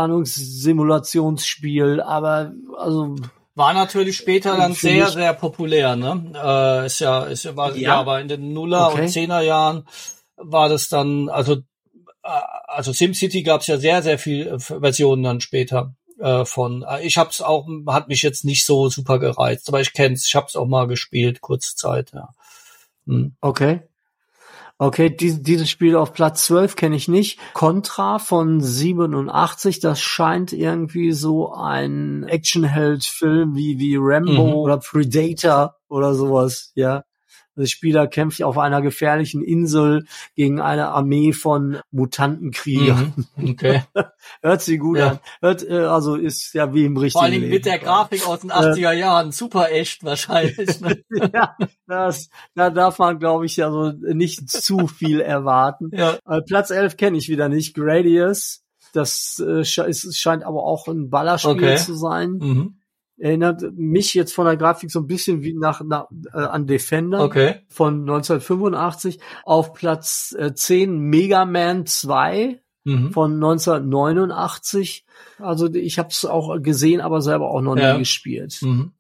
Stadtplanungssimulationsspiel, aber also war natürlich später dann sehr, sehr populär, ne? Äh, ist ja, ist ja, war, ja. ja, aber in den Nuller okay. und Zehner Jahren war das dann, also Also SimCity gab es ja sehr, sehr viele Versionen dann später äh, von. Ich hab's auch, hat mich jetzt nicht so super gereizt, aber ich kenn's, ich hab's auch mal gespielt, kurze Zeit, ja. Hm. Okay. Okay, die, dieses Spiel auf Platz zwölf kenne ich nicht. Contra von siebenundachtzig, das scheint irgendwie so ein Actionheld-Film wie, wie Rambo mhm. oder Predator oder sowas, ja. Der Spieler kämpft auf einer gefährlichen Insel gegen eine Armee von Mutantenkriegern. Mhm, okay. Hört sich gut ja. an. Hört, äh, also ist ja wie im richtigen Vor allem Leben. Mit der Grafik aus den achtziger Jahren. Super echt wahrscheinlich. Ne? Ja, das, da darf man, glaube ich, also nicht zu viel erwarten. Ja. Äh, Platz elf kenne ich wieder nicht. Gradius. Das äh, ist, scheint aber auch ein Ballerspiel okay. zu sein. Mhm. Erinnert mich jetzt von der Grafik so ein bisschen wie nach, nach äh, an Defender Okay. von neunzehnhundertfünfundachtzig. Auf Platz äh, zehn Mega Man zwei Mhm. von neunzehnhundertneunundachtzig. Also ich habe es auch gesehen, aber selber auch noch Ja. nie gespielt. Mhm.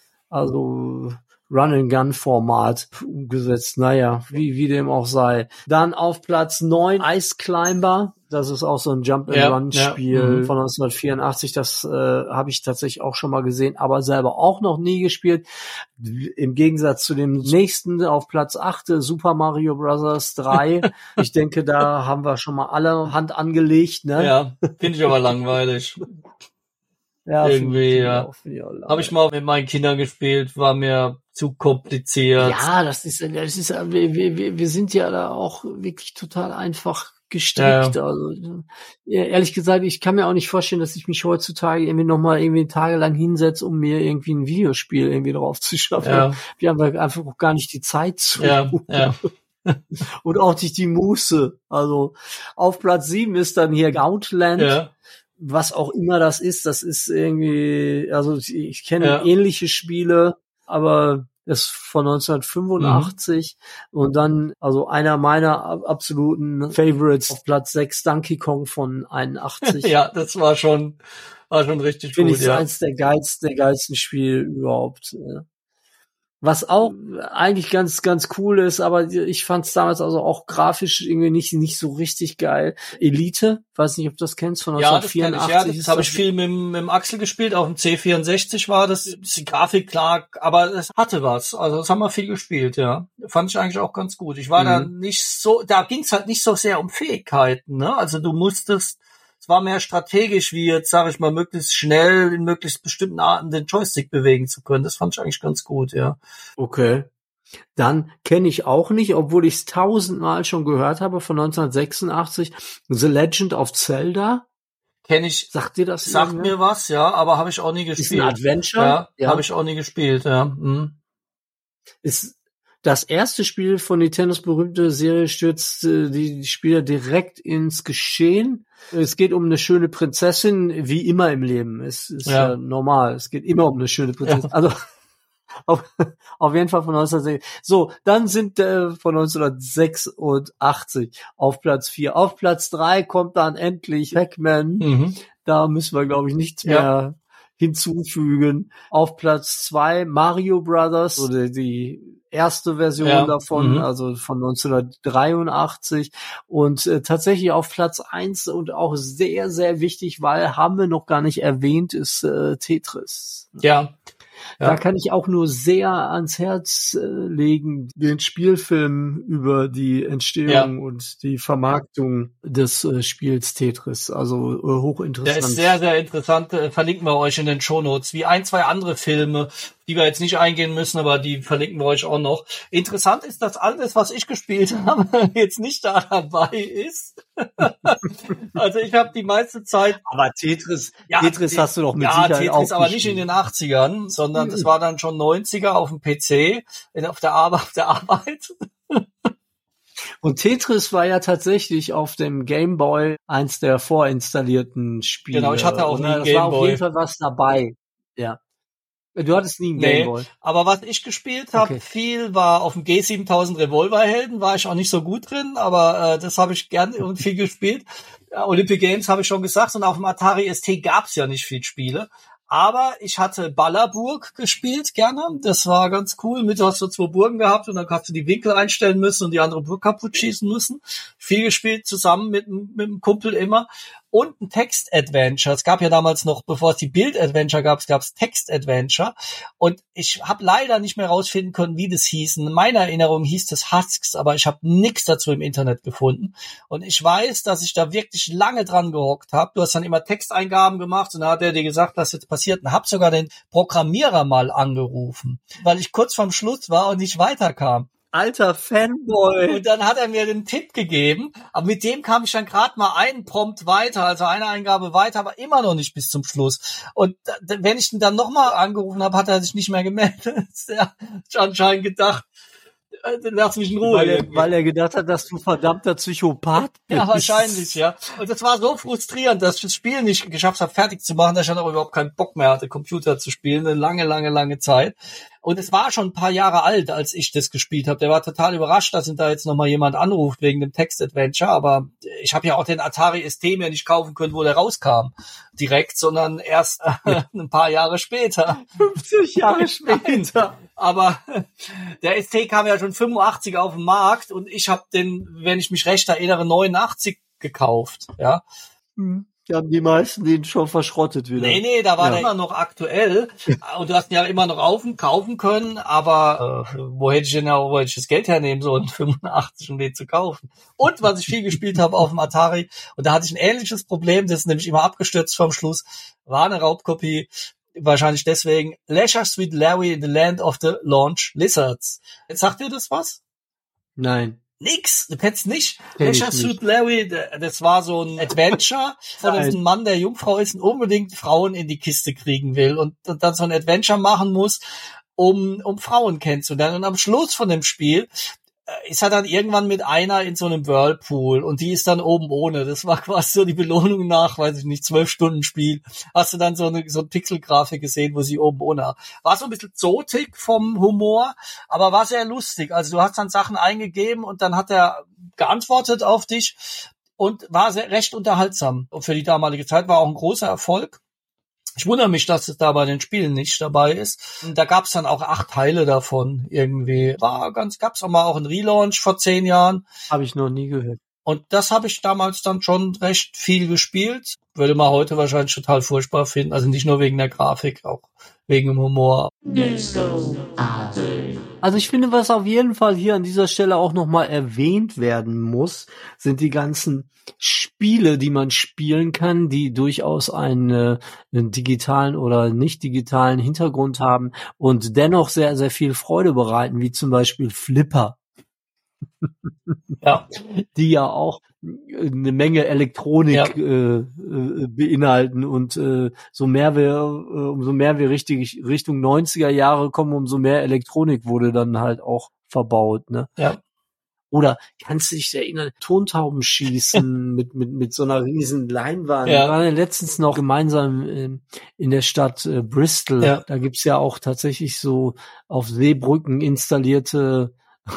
Also Run-and-Gun-Format umgesetzt. Naja, wie, wie dem auch sei. Dann auf Platz neun Ice Climber. Das ist auch so ein Jump-and-Run-Spiel Ja, ja, mhm. von neunzehnhundertvierundachtzig. Das äh, habe ich tatsächlich auch schon mal gesehen, aber selber auch noch nie gespielt. Im Gegensatz zu dem nächsten auf Platz acht, Super Mario Bros. drei. Ich denke, da haben wir schon mal alle Hand angelegt. Ne? Ja, finde ich aber langweilig. Ja, Irgendwie, find ich ja. auch, find ich auch Habe ich mal mit meinen Kindern gespielt, war mir zu kompliziert. Ja, das ist, das ist, wir, wir, wir sind ja da auch wirklich total einfach gestrickt. Ja. Also, ja, ehrlich gesagt, ich kann mir auch nicht vorstellen, dass ich mich heutzutage irgendwie nochmal irgendwie tagelang hinsetze, um mir irgendwie ein Videospiel irgendwie drauf zu schaffen. Ja. Wir haben einfach auch gar nicht die Zeit zu. Ja, ja. Und auch nicht die Muße. Also, auf Platz sieben ist dann hier Gauntland. Ja. Was auch immer das ist, das ist irgendwie, also ich, ich kenne Ja. ähnliche Spiele, aber das ist von neunzehnhundertfünfundachtzig Mhm. und dann, also einer meiner ab- absoluten Favorites auf Platz sechs, Donkey Kong von einundachtzig. Ja, das war schon, war schon richtig Finde gut, ich ja. eins der geilsten, der geilsten Spiele überhaupt. ja. Was auch eigentlich ganz, ganz cool ist, aber ich fand es damals also auch grafisch irgendwie nicht, nicht so richtig geil. Elite, weiß nicht, ob du das kennst, von Ja, das kenne ich, neunzehnhundertvierundachtzig. ja. Das ist habe ich viel mit, dem- mit dem Axel gespielt, auf dem C vierundsechzig war das. Die Grafik klar, aber es hatte was. Also das haben wir viel gespielt, ja. Fand ich eigentlich auch ganz gut. Ich war Mhm. da nicht so, da ging es halt nicht so sehr um Fähigkeiten, ne? Also du musstest, es war mehr strategisch, wie jetzt, sage ich mal, möglichst schnell in möglichst bestimmten Arten den Joystick bewegen zu können. Das fand ich eigentlich ganz gut, ja. Okay. Dann kenne ich auch nicht, obwohl ich es tausendmal schon gehört habe, von neunzehnhundertsechsundachtzig, The Legend of Zelda. Kenne ich, Sagt dir das? sagt irgendwer? mir was, ja, aber habe ich auch nie Ist gespielt. ein Adventure. Ja, Ja. habe ich auch nie gespielt, ja. Mhm. Ist das erste Spiel von Nintendos berühmte Serie stürzt äh, die, die Spieler direkt ins Geschehen. Es geht um eine schöne Prinzessin, wie immer im Leben. Es ist Ja. äh, normal. Es geht immer um eine schöne Prinzessin. Ja. Also auf, auf jeden Fall von neunzehnhundertsechzig. So, dann sind äh, von neunzehnhundertsechsundachtzig auf Platz vier. Auf Platz drei kommt dann endlich Pac-Man. Mhm. Da müssen wir, glaube ich, nichts Ja. mehr hinzufügen. Auf Platz zwei Mario Brothers, oder die erste Version Ja. davon, Mhm. also von neunzehnhundertdreiundachtzig. Und äh, tatsächlich auf Platz eins und auch sehr, sehr wichtig, weil haben wir noch gar nicht erwähnt, ist äh, Tetris. Ja. Ja. Da kann ich auch nur sehr ans Herz äh, legen, den Spielfilm über die Entstehung Ja. und die Vermarktung des äh, Spiels Tetris. Also äh, hochinteressant. Der ist sehr, sehr interessant. Äh, Verlinken wir euch in den Shownotes. Wie ein, zwei andere Filme, die wir jetzt nicht eingehen müssen, aber die verlinken wir euch auch noch. Interessant ist, dass alles, was ich gespielt habe, jetzt nicht da dabei ist. Also ich habe die meiste Zeit... Aber Tetris, Ja, Tetris die- hast du doch mit ja, Sicherheit Tetris, auch aber nicht in gespielt. den achtzigern, sondern das war dann schon neunziger auf dem P C, in- auf der Arbeit. Auf der Arbeit. Und Tetris war ja tatsächlich auf dem Game Boy eins der vorinstallierten Spiele. Genau, ich hatte auch nie oder? einen Das war auf Game Boy. jeden Fall was dabei. Ja. Du hattest nie einen Nee, Game Boy. aber was ich gespielt habe, Okay. viel war auf dem G siebentausend Revolverhelden, war ich auch nicht so gut drin, aber äh, das habe ich gern und viel gespielt. Ja, Olympic Games habe ich schon gesagt und auf dem Atari S T gab's ja nicht viel Spiele. Aber ich hatte Ballerburg gespielt gerne. Das war ganz cool. Mit hast du zwei Burgen gehabt und dann hast du die Winkel einstellen müssen und die andere Burg kaputt schießen müssen. Viel gespielt zusammen mit, mit einem Kumpel immer. Und ein Text-Adventure. Es gab ja damals noch, bevor es die Bild-Adventure gab, es gab Text-Adventure. Und ich habe leider nicht mehr rausfinden können, wie das hieß. In meiner Erinnerung hieß das Husks, aber ich habe nichts dazu im Internet gefunden. Und ich weiß, dass ich da wirklich lange dran gehockt habe. Du hast dann immer Texteingaben gemacht und dann hat er dir gesagt, was jetzt passiert. Und habe sogar den Programmierer mal angerufen, weil ich kurz vorm Schluss war und nicht weiterkam. Alter Fanboy. Und dann hat er mir den Tipp gegeben, aber mit dem kam ich dann gerade mal einen Prompt weiter, also eine Eingabe weiter, aber immer noch nicht bis zum Schluss. Und da, wenn ich ihn dann nochmal angerufen habe, hat er sich nicht mehr gemeldet. Er hat anscheinend gedacht, Lass mich in Ruhe. Weil er, weil er gedacht hat, dass du verdammter Psychopath bist. Ja, wahrscheinlich, ja. Und das war so frustrierend, dass ich das Spiel nicht geschafft habe, fertig zu machen, dass ich dann auch überhaupt keinen Bock mehr hatte, Computer zu spielen. Eine lange, lange, lange Zeit. Und es war schon ein paar Jahre alt, als ich das gespielt habe. Der war total überrascht, dass ihn da jetzt nochmal jemand anruft wegen dem Text-Adventure. Aber ich habe ja auch den Atari S T mir nicht kaufen können, wo der rauskam. Direkt, sondern erst äh, ein paar Jahre später. fünfzig Jahre später. Aber der S T kam ja schon fünfundachtzig auf den Markt und ich habe den, wenn ich mich recht erinnere, neunundachtzig gekauft. Ja. Die haben die meisten den schon verschrottet wieder. Nee, nee, da war ja. der immer noch aktuell und du hast ihn ja immer noch auf kaufen können, aber äh, wo hätte ich denn auch, wo hätte ich das Geld hernehmen sollen, fünfundachtzig, um den zu kaufen. Und was ich viel gespielt habe auf dem Atari, und da hatte ich ein ähnliches Problem, das ist nämlich immer abgestürzt vom Schluss, war eine Raubkopie, wahrscheinlich deswegen, Leisure Suit Larry in the Land of the Launch Lizards. Jetzt sagt dir das was? Nein. Nix, du kennst nicht. Kenn Leisure Suit Larry, das war so ein Adventure von einem Mann, der Jungfrau ist und unbedingt Frauen in die Kiste kriegen will und, und dann so ein Adventure machen muss, um, um Frauen kennenzulernen. Und am Schluss von dem Spiel ist er dann irgendwann mit einer in so einem Whirlpool und die ist dann oben ohne. Das war quasi so die Belohnung nach, weiß ich nicht, zwölf Stunden Spiel. Hast du dann so eine, so eine Pixelgrafik gesehen, wo sie oben ohne war. So ein bisschen zotig vom Humor, aber war sehr lustig. Also du hast dann Sachen eingegeben und dann hat er geantwortet auf dich und war sehr, recht unterhaltsam. Und für die damalige Zeit war auch ein großer Erfolg. Ich wundere mich, dass es da bei den Spielen nicht dabei ist. Und da gab es dann auch acht Teile davon irgendwie. War ganz, gab's auch mal auch einen Relaunch vor zehn Jahren. Habe ich noch nie gehört. Und das habe ich damals dann schon recht viel gespielt. Würde man heute wahrscheinlich total furchtbar finden. Also nicht nur wegen der Grafik, auch wegen dem Humor. Disco Party. Also ich finde, was auf jeden Fall hier an dieser Stelle auch nochmal erwähnt werden muss, sind die ganzen Spiele, die man spielen kann, die durchaus einen, einen digitalen oder nicht digitalen Hintergrund haben und dennoch sehr, sehr viel Freude bereiten, wie zum Beispiel Flipper. Ja. Die ja auch eine Menge Elektronik ja. äh, äh, beinhalten und äh, so mehr wir, äh, umso mehr wir richtig Richtung neunziger Jahre kommen, umso mehr Elektronik wurde dann halt auch verbaut, ne? Ja. Oder kannst du dich erinnern, Tontauben schießen mit mit mit so einer riesen Leinwand. Ja. Wir waren ja letztens noch gemeinsam äh, in der Stadt äh, Bristol. Ja. Da gibt's ja auch tatsächlich so auf Seebrücken installierte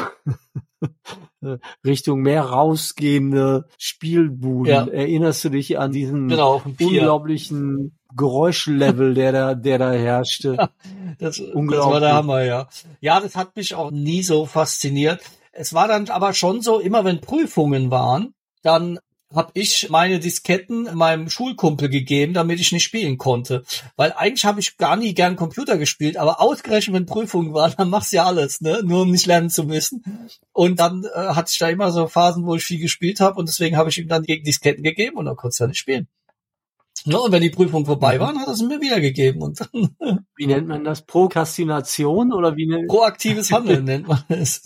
Richtung Meer rausgehende Spielbuden. Ja. Erinnerst du dich an diesen genau, unglaublichen Geräuschlevel, der da, der da herrschte? Ja, das, das war der Hammer, ja. Ja, das hat mich auch nie so fasziniert. Es war dann aber schon so, immer wenn Prüfungen waren, dann habe ich meine Disketten meinem Schulkumpel gegeben, damit ich nicht spielen konnte. Weil eigentlich habe ich gar nie gern Computer gespielt, aber ausgerechnet, wenn Prüfungen waren, dann machst du ja alles, ne, nur um nicht lernen zu müssen. Und dann äh, hatte ich da immer so Phasen, wo ich viel gespielt habe und deswegen habe ich ihm dann die Disketten gegeben und dann konnte er nicht spielen. Ja, und wenn die Prüfungen vorbei waren, hat er es mir wiedergegeben. Und dann wie nennt man das? Prokrastination oder wie nennt proaktives Handeln nennt man es.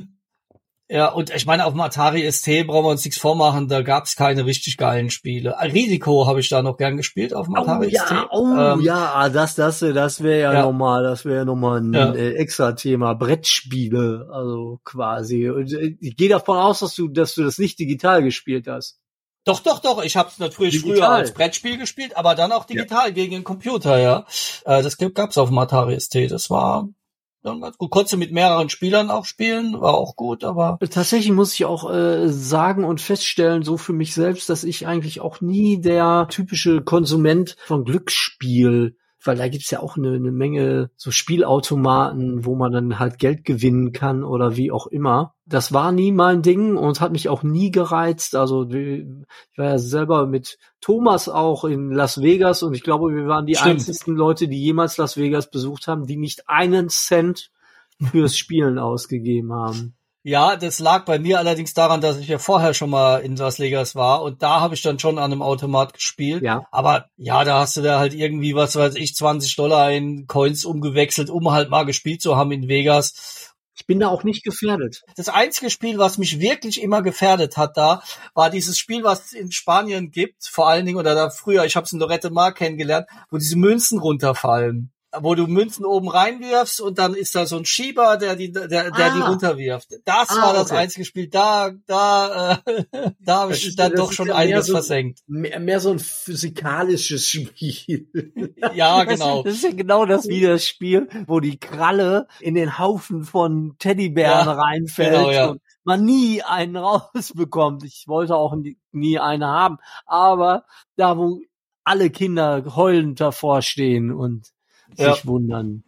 Ja, und ich meine, auf dem Atari S T brauchen wir uns nichts vormachen, da gab's keine richtig geilen Spiele. Risiko habe ich da noch gern gespielt auf dem Atari oh, S T. Ja, oh ähm, ja, das, das, das wäre ja, ja. nochmal, das wäre ja nochmal ein Ja. äh, extra Thema. Brettspiele, also quasi. Und äh, ich gehe davon aus, dass du, dass du das nicht digital gespielt hast. Doch, doch, doch. Ich habe es natürlich Digital. früher als Brettspiel gespielt, aber dann auch digital ja. gegen den Computer, ja. Äh, das gab's auf dem Atari S T. Das war dann ganz gut. Konntest du mit mehreren Spielern auch spielen, war auch gut, aber tatsächlich muss ich auch äh, sagen und feststellen, so für mich selbst, dass ich eigentlich auch nie der typische Konsument von Glücksspiel, weil da gibt's ja auch eine, eine Menge so Spielautomaten, wo man dann halt Geld gewinnen kann oder wie auch immer. Das war nie mein Ding und hat mich auch nie gereizt. Also ich war ja selber mit Thomas auch in Las Vegas und ich glaube, wir waren die Stimmt. einzigen Leute, die jemals Las Vegas besucht haben, die nicht einen Cent fürs Spielen ausgegeben haben. ja, das lag bei mir allerdings daran, dass ich ja vorher schon mal in Las Vegas war und da habe ich dann schon an einem Automat gespielt. Ja. Aber ja, da hast du da halt irgendwie, was weiß ich, zwanzig Dollar in Coins umgewechselt, um halt mal gespielt zu haben in Vegas. Ich bin da auch nicht gefährdet. Das einzige Spiel, was mich wirklich immer gefährdet hat da, war dieses Spiel, was es in Spanien gibt, vor allen Dingen, oder da früher, ich habe es in Lorette Mar kennengelernt, wo diese Münzen runterfallen. wo du Münzen oben reinwirfst und dann ist da so ein Schieber, der die, der, der Ah. die runterwirft. Das Ah, war das okay. einzige Spiel. Da, da, äh, da habe Das ich ist- dann das doch ist schon ja mehr einiges so- versenkt. Mehr, mehr so ein physikalisches Spiel. Ja, Das- genau. Das ist ja genau das wie das Spiel, wo die Kralle in den Haufen von Teddybären Ja, reinfällt genau, ja. und man nie einen rausbekommt. Ich wollte auch nie, nie eine haben, aber da, wo alle Kinder heulend davor stehen und Ja. sich wundern.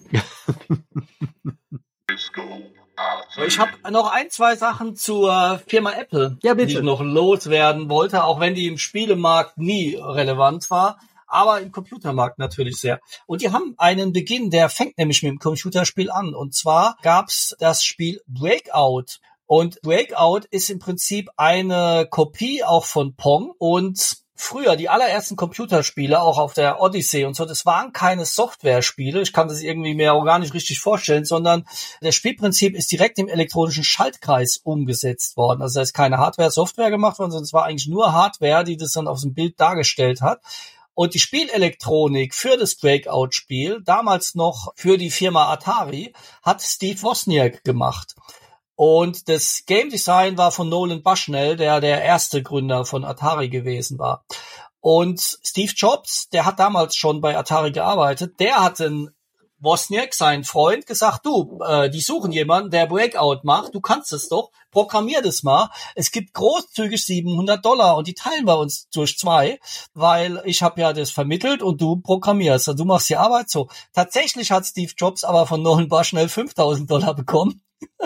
Ich habe noch ein, zwei Sachen zur Firma Apple, Ja, bitte. die ich noch loswerden wollte, auch wenn die im Spielemarkt nie relevant war, aber im Computermarkt natürlich sehr. Und die haben einen Beginn, der fängt nämlich mit dem Computerspiel an. Und zwar gab's das Spiel Breakout. Und Breakout ist im Prinzip eine Kopie auch von Pong. Und früher, die allerersten Computerspiele, auch auf der Odyssey und so, das waren keine Software-Spiele. Ich kann das irgendwie mir auch gar nicht richtig vorstellen, sondern das Spielprinzip ist direkt im elektronischen Schaltkreis umgesetzt worden. Also da ist keine Hardware-Software gemacht worden, sondern es war eigentlich nur Hardware, die das dann auf dem Bild dargestellt hat. Und die Spielelektronik für das Breakout-Spiel, damals noch für die Firma Atari, hat Steve Wozniak gemacht. Und das Game Design war von Nolan Bushnell, der der erste Gründer von Atari gewesen war. Und Steve Jobs, der hat damals schon bei Atari gearbeitet, der hat den Wozniak, sein Freund, gesagt, du, äh, die suchen jemanden, der Breakout macht, du kannst es doch, programmier das mal. Es gibt großzügig siebenhundert Dollar und die teilen wir uns durch zwei, weil ich habe ja das vermittelt und du programmierst und du machst die Arbeit so. Tatsächlich hat Steve Jobs aber von Nolan Bushnell fünftausend Dollar bekommen.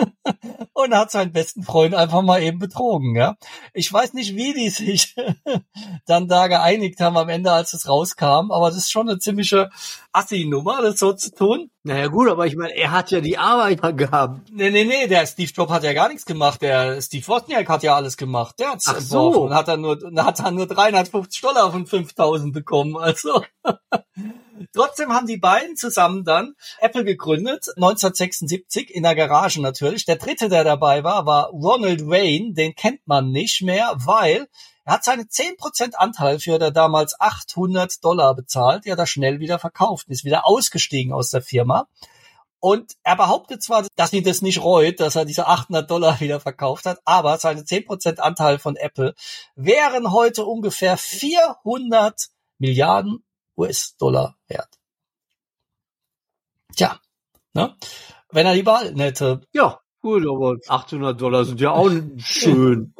Und hat seinen besten Freund einfach mal eben betrogen, ja. Ich weiß nicht, wie die sich dann da geeinigt haben am Ende, als es rauskam, aber das ist schon eine ziemliche Assi-Nummer, das so zu tun. Naja gut, aber ich meine, er hat ja die Arbeit gehabt. Nee, nee, nee, der Steve Jobs hat ja gar nichts gemacht, der Steve Wozniak hat ja alles gemacht, der hat's Ach entworfen so. und hat dann nur, hat dann nur dreihundertfünfzig Dollar von fünftausend bekommen, also. Trotzdem haben die beiden zusammen dann Apple gegründet, neunzehnhundertsechsundsiebzig, in der Garage natürlich. Der dritte, der dabei war, war Ronald Wayne, den kennt man nicht mehr, weil er hat seine zehn Prozent Anteil für der damals achthundert Dollar bezahlt, die hat er schnell wieder verkauft, ist wieder ausgestiegen aus der Firma. Und er behauptet zwar, dass ihn das nicht reut, dass er diese achthundert Dollar wieder verkauft hat, aber seine zehn Prozent Anteil von Apple wären heute ungefähr vierhundert Milliarden U S-Dollar wert. Tja, ne? Wenn er die behalten hätte. Ja, gut, aber achthundert Dollar sind ja auch schön.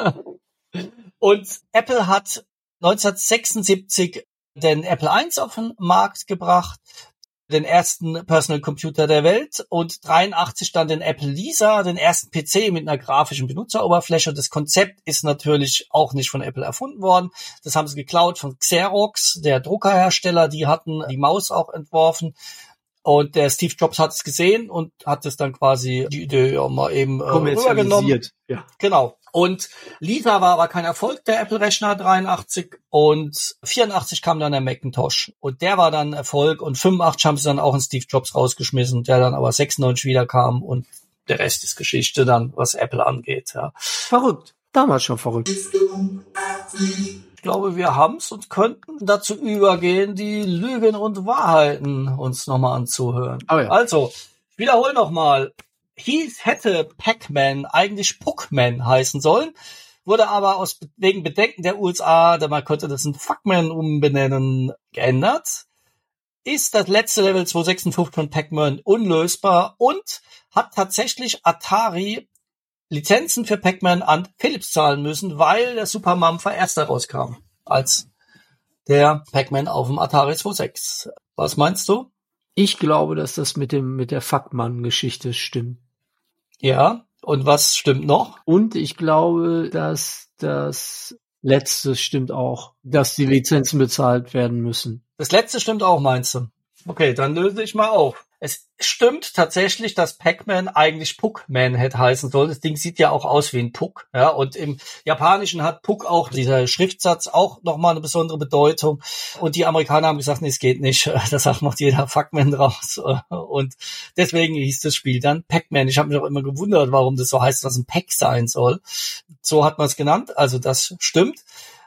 Und Apple hat neunzehnhundertsechsundsiebzig den Apple eins auf den Markt gebracht, den ersten Personal Computer der Welt, und dreiundachtzig dann den Apple Lisa, den ersten P C mit einer grafischen Benutzeroberfläche. Das Konzept ist natürlich auch nicht von Apple erfunden worden. Das haben sie geklaut von Xerox, der Druckerhersteller. Die hatten die Maus auch entworfen. Und der Steve Jobs hat es gesehen und hat es dann quasi die Idee ja, mal eben äh, rübergenommen. Kommerzialisiert. Ja. Genau. Und Lisa war aber kein Erfolg, der Apple-Rechner dreiundachtzig, und vierundachtzig kam dann der Macintosh und der war dann Erfolg, und fünfundachtzig haben sie dann auch einen Steve Jobs rausgeschmissen, der dann aber sechsundneunzig wiederkam, und der Rest ist Geschichte dann, was Apple angeht. Ja. Verrückt. Damals schon verrückt. Ich glaube, wir haben's und könnten dazu übergehen, die Lügen und Wahrheiten uns nochmal anzuhören. Oh ja. Also, ich wiederhole nochmal. Hieß, hätte Pac-Man eigentlich Puckman heißen sollen, wurde aber aus wegen Bedenken der U S A, da man könnte das in Fuckman umbenennen, geändert. Ist das letzte Level zweihundertsechsundfünfzig von Pac-Man unlösbar und hat tatsächlich Atari Lizenzen für Pac-Man an Philips zahlen müssen, weil der Super Mampfer erst rauskam als der Pac-Man auf dem Atari zweihundertsechs. Was meinst du? Ich glaube, dass das mit dem mit der Fuckman-Geschichte stimmt. Ja, und was stimmt noch? Und ich glaube, dass das Letzte stimmt auch, dass die Lizenzen bezahlt werden müssen. Das letzte stimmt auch, meinst du? Okay, dann löse ich mal auf. Es stimmt tatsächlich, dass Pac-Man eigentlich Puckman hätte heißen sollen. Das Ding sieht ja auch aus wie ein Puck, ja. Und im Japanischen hat Puck auch, dieser Schriftsatz, auch nochmal eine besondere Bedeutung. Und die Amerikaner haben gesagt, nee, es geht nicht. Da sagt noch jeder Fuckman draus. Und deswegen hieß das Spiel dann Pac-Man. Ich habe mich auch immer gewundert, warum das so heißt, dass ein Pack sein soll. So hat man es genannt. Also das stimmt.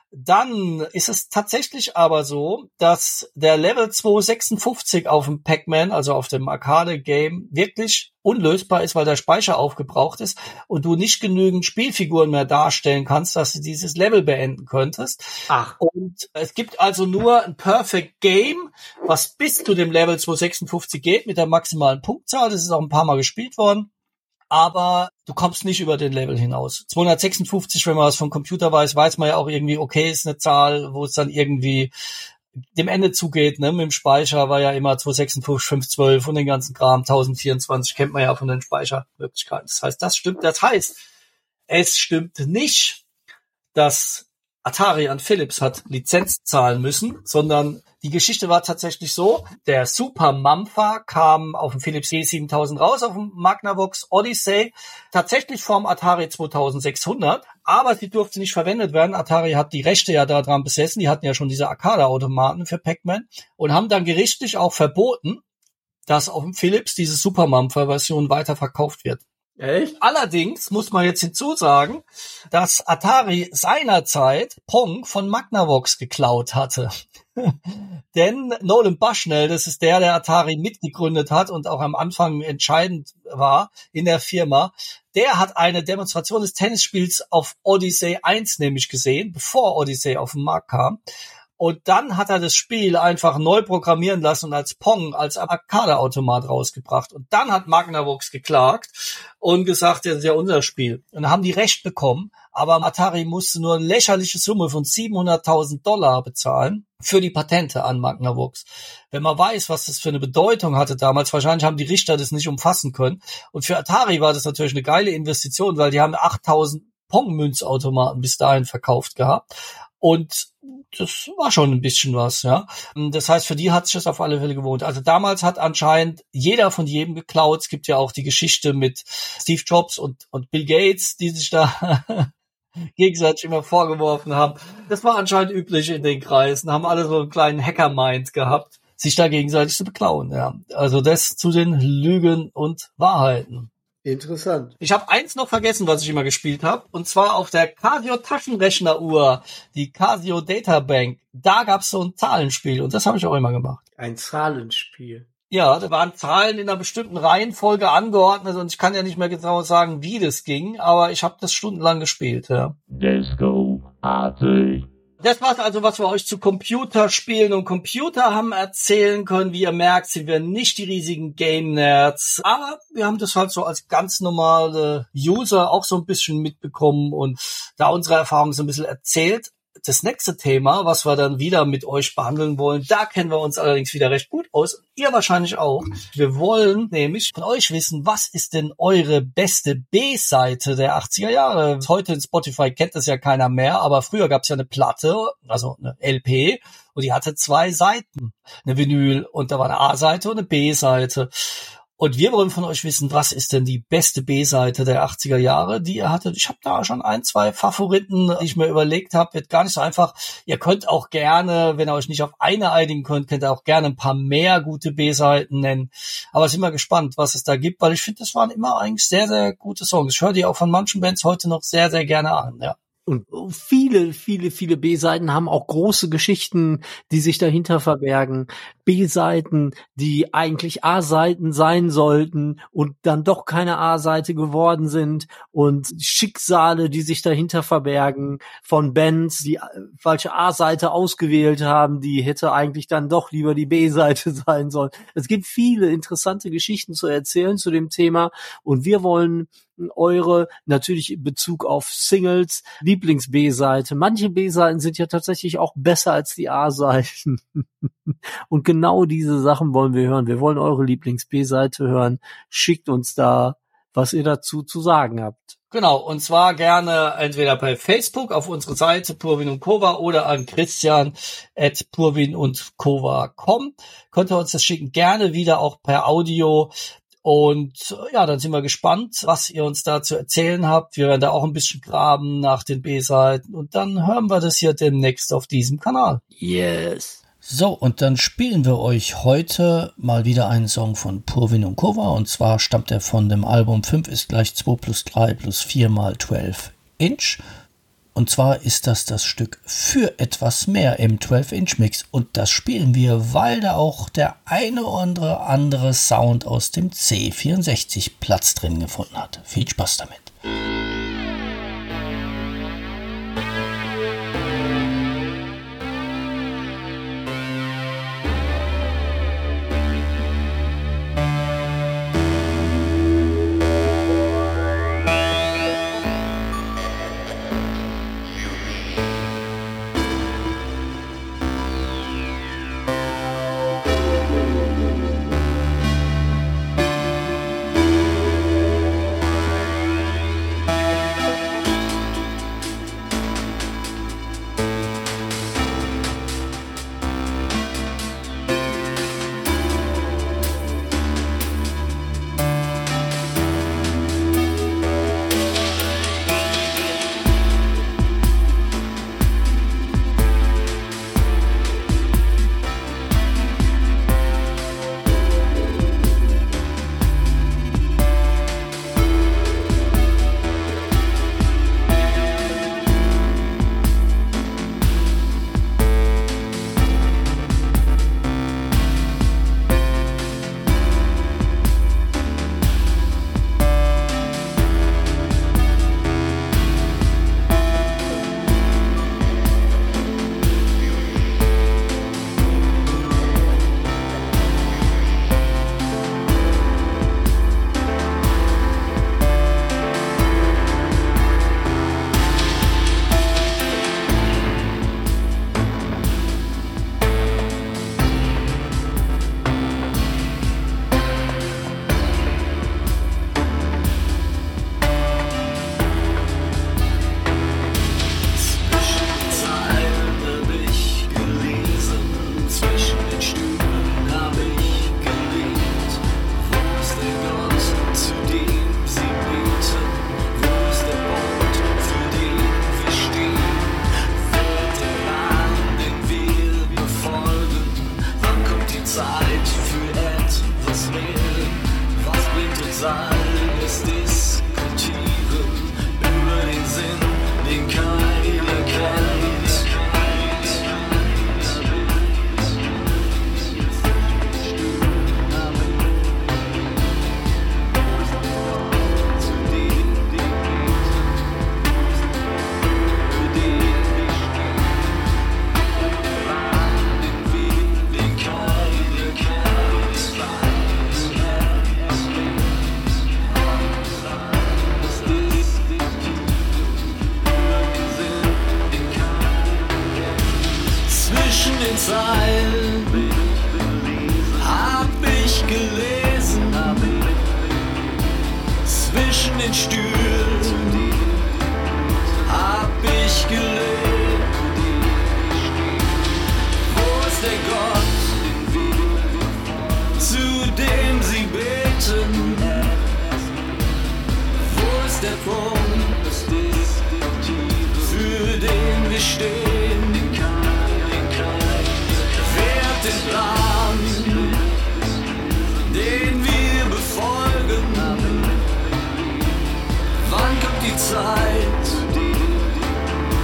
Dann ist es tatsächlich aber so, dass der Level zweihundertsechsundfünfzig auf dem Pac-Man, also auf dem Arcade-Game, wirklich unlösbar ist, weil der Speicher aufgebraucht ist und du nicht genügend Spielfiguren mehr darstellen kannst, dass du dieses Level beenden könntest. Ach. Und es gibt also nur ein Perfect Game, was bis zu dem Level zweihundertsechsundfünfzig geht, mit der maximalen Punktzahl. Das ist auch ein paar Mal gespielt worden. Aber du kommst nicht über den Level hinaus. zweihundertsechsundfünfzig, wenn man was vom Computer weiß, weiß man ja auch irgendwie, okay, ist eine Zahl, wo es dann irgendwie dem Ende zugeht, ne? Mit dem Speicher war ja immer zweihundertsechsundfünfzig, fünfhundertzwölf und den ganzen Kram, tausendvierundzwanzig kennt man ja von den Speichermöglichkeiten. Das heißt, das stimmt. Das heißt, es stimmt nicht, dass Atari an Philips hat Lizenz zahlen müssen, sondern die Geschichte war tatsächlich so, der Super Mampfer kam auf dem Philips G siebentausend raus, auf dem Magnavox Odyssey, tatsächlich vom Atari zweitausendsechshundert, aber sie durfte nicht verwendet werden. Atari hat die Rechte ja daran besessen, die hatten ja schon diese Arcade-Automaten für Pac-Man und haben dann gerichtlich auch verboten, dass auf dem Philips diese Super Mampfer-Version weiterverkauft wird. Echt? Allerdings muss man jetzt hinzusagen, dass Atari seinerzeit Pong von Magnavox geklaut hatte. Denn Nolan Bushnell, das ist der, der Atari mitgegründet hat und auch am Anfang entscheidend war in der Firma, der hat eine Demonstration des Tennisspiels auf Odyssey eins nämlich gesehen, bevor Odyssey auf den Markt kam. Und dann hat er das Spiel einfach neu programmieren lassen und als Pong, als Arcade-Automat rausgebracht. Und dann hat Magnavox geklagt und gesagt, das ist ja unser Spiel. Und dann haben die Recht bekommen, aber Atari musste nur eine lächerliche Summe von siebenhunderttausend Dollar bezahlen für die Patente an Magnavox. Wenn man weiß, was das für eine Bedeutung hatte damals, wahrscheinlich haben die Richter das nicht umfassen können. Und für Atari war das natürlich eine geile Investition, weil die haben achttausend Pong-Münzautomaten bis dahin verkauft gehabt. Und das war schon ein bisschen was, ja. Das heißt, für die hat sich das auf alle Fälle gewohnt. Also damals hat anscheinend jeder von jedem geklaut. Es gibt ja auch die Geschichte mit Steve Jobs und, und Bill Gates, die sich da gegenseitig immer vorgeworfen haben. Das war anscheinend üblich in den Kreisen. Haben alle so einen kleinen Hacker-Mind gehabt, sich da gegenseitig zu beklauen, ja. Also das zu den Lügen und Wahrheiten. Interessant. Ich habe eins noch vergessen, was ich immer gespielt habe, und zwar auf der Casio Taschenrechneruhr, die Casio Databank. Da gab's so ein Zahlenspiel und das habe ich auch immer gemacht. Ein Zahlenspiel. Ja, da waren Zahlen in einer bestimmten Reihenfolge angeordnet und ich kann ja nicht mehr genau sagen, wie das ging, aber ich habe das stundenlang gespielt, ja. Disco Party. Das war's also, was wir euch zu Computerspielen und Computer haben erzählen können. Wie ihr merkt, sind wir nicht die riesigen Game-Nerds, aber wir haben das halt so als ganz normale User auch so ein bisschen mitbekommen und da unsere Erfahrungen so ein bisschen erzählt. Das nächste Thema, was wir dann wieder mit euch behandeln wollen, da kennen wir uns allerdings wieder recht gut aus. Ihr wahrscheinlich auch. Wir wollen nämlich von euch wissen, was ist denn eure beste B-Seite der achtziger Jahre? Heute in Spotify kennt das ja keiner mehr, aber früher gab es ja eine Platte, also eine L P, und die hatte zwei Seiten. Eine Vinyl, und da war eine A-Seite und eine B-Seite. Und wir wollen von euch wissen, was ist denn die beste B-Seite der achtziger Jahre, die ihr hattet? Ich habe da schon ein, zwei Favoriten, die ich mir überlegt habe. Wird gar nicht so einfach. Ihr könnt auch gerne, wenn ihr euch nicht auf eine einigen könnt, könnt ihr auch gerne ein paar mehr gute B-Seiten nennen. Aber sind wir gespannt, was es da gibt, weil ich finde, das waren immer eigentlich sehr, sehr gute Songs. Ich höre die auch von manchen Bands heute noch sehr, sehr gerne an, ja. Und viele, viele, viele B-Seiten haben auch große Geschichten, die sich dahinter verbergen. B-Seiten, die eigentlich A-Seiten sein sollten und dann doch keine A-Seite geworden sind. Und Schicksale, die sich dahinter verbergen von Bands, die falsche A-Seite ausgewählt haben, die hätte eigentlich dann doch lieber die B-Seite sein sollen. Es gibt viele interessante Geschichten zu erzählen zu dem Thema. Und wir wollen eure, natürlich in Bezug auf Singles, Lieblings-B-Seite. Manche B-Seiten sind ja tatsächlich auch besser als die A-Seiten. Und genau diese Sachen wollen wir hören. Wir wollen eure Lieblings-B-Seite hören. Schickt uns da, was ihr dazu zu sagen habt. Genau, und zwar gerne entweder bei Facebook auf unsere Seite Purwin und Kova oder an Christian at purwin und kova punkt com. Könnt ihr uns das schicken, gerne wieder auch per Audio. Und ja, dann sind wir gespannt, was ihr uns da zu erzählen habt. Wir werden da auch ein bisschen graben nach den B-Seiten und dann hören wir das hier demnächst auf diesem Kanal. Yes. So, und dann spielen wir euch heute mal wieder einen Song von Purwin und Kova, und zwar stammt er von dem Album fünf ist gleich zwei plus drei plus vier mal zwölf Inch. Und zwar ist das das Stück Für etwas mehr im zwölf Inch Mix. Und das spielen wir, weil da auch der eine oder andere Sound aus dem C vierundsechzig Platz drin gefunden hat. Viel Spaß damit.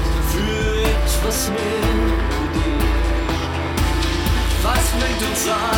Was bringt uns an?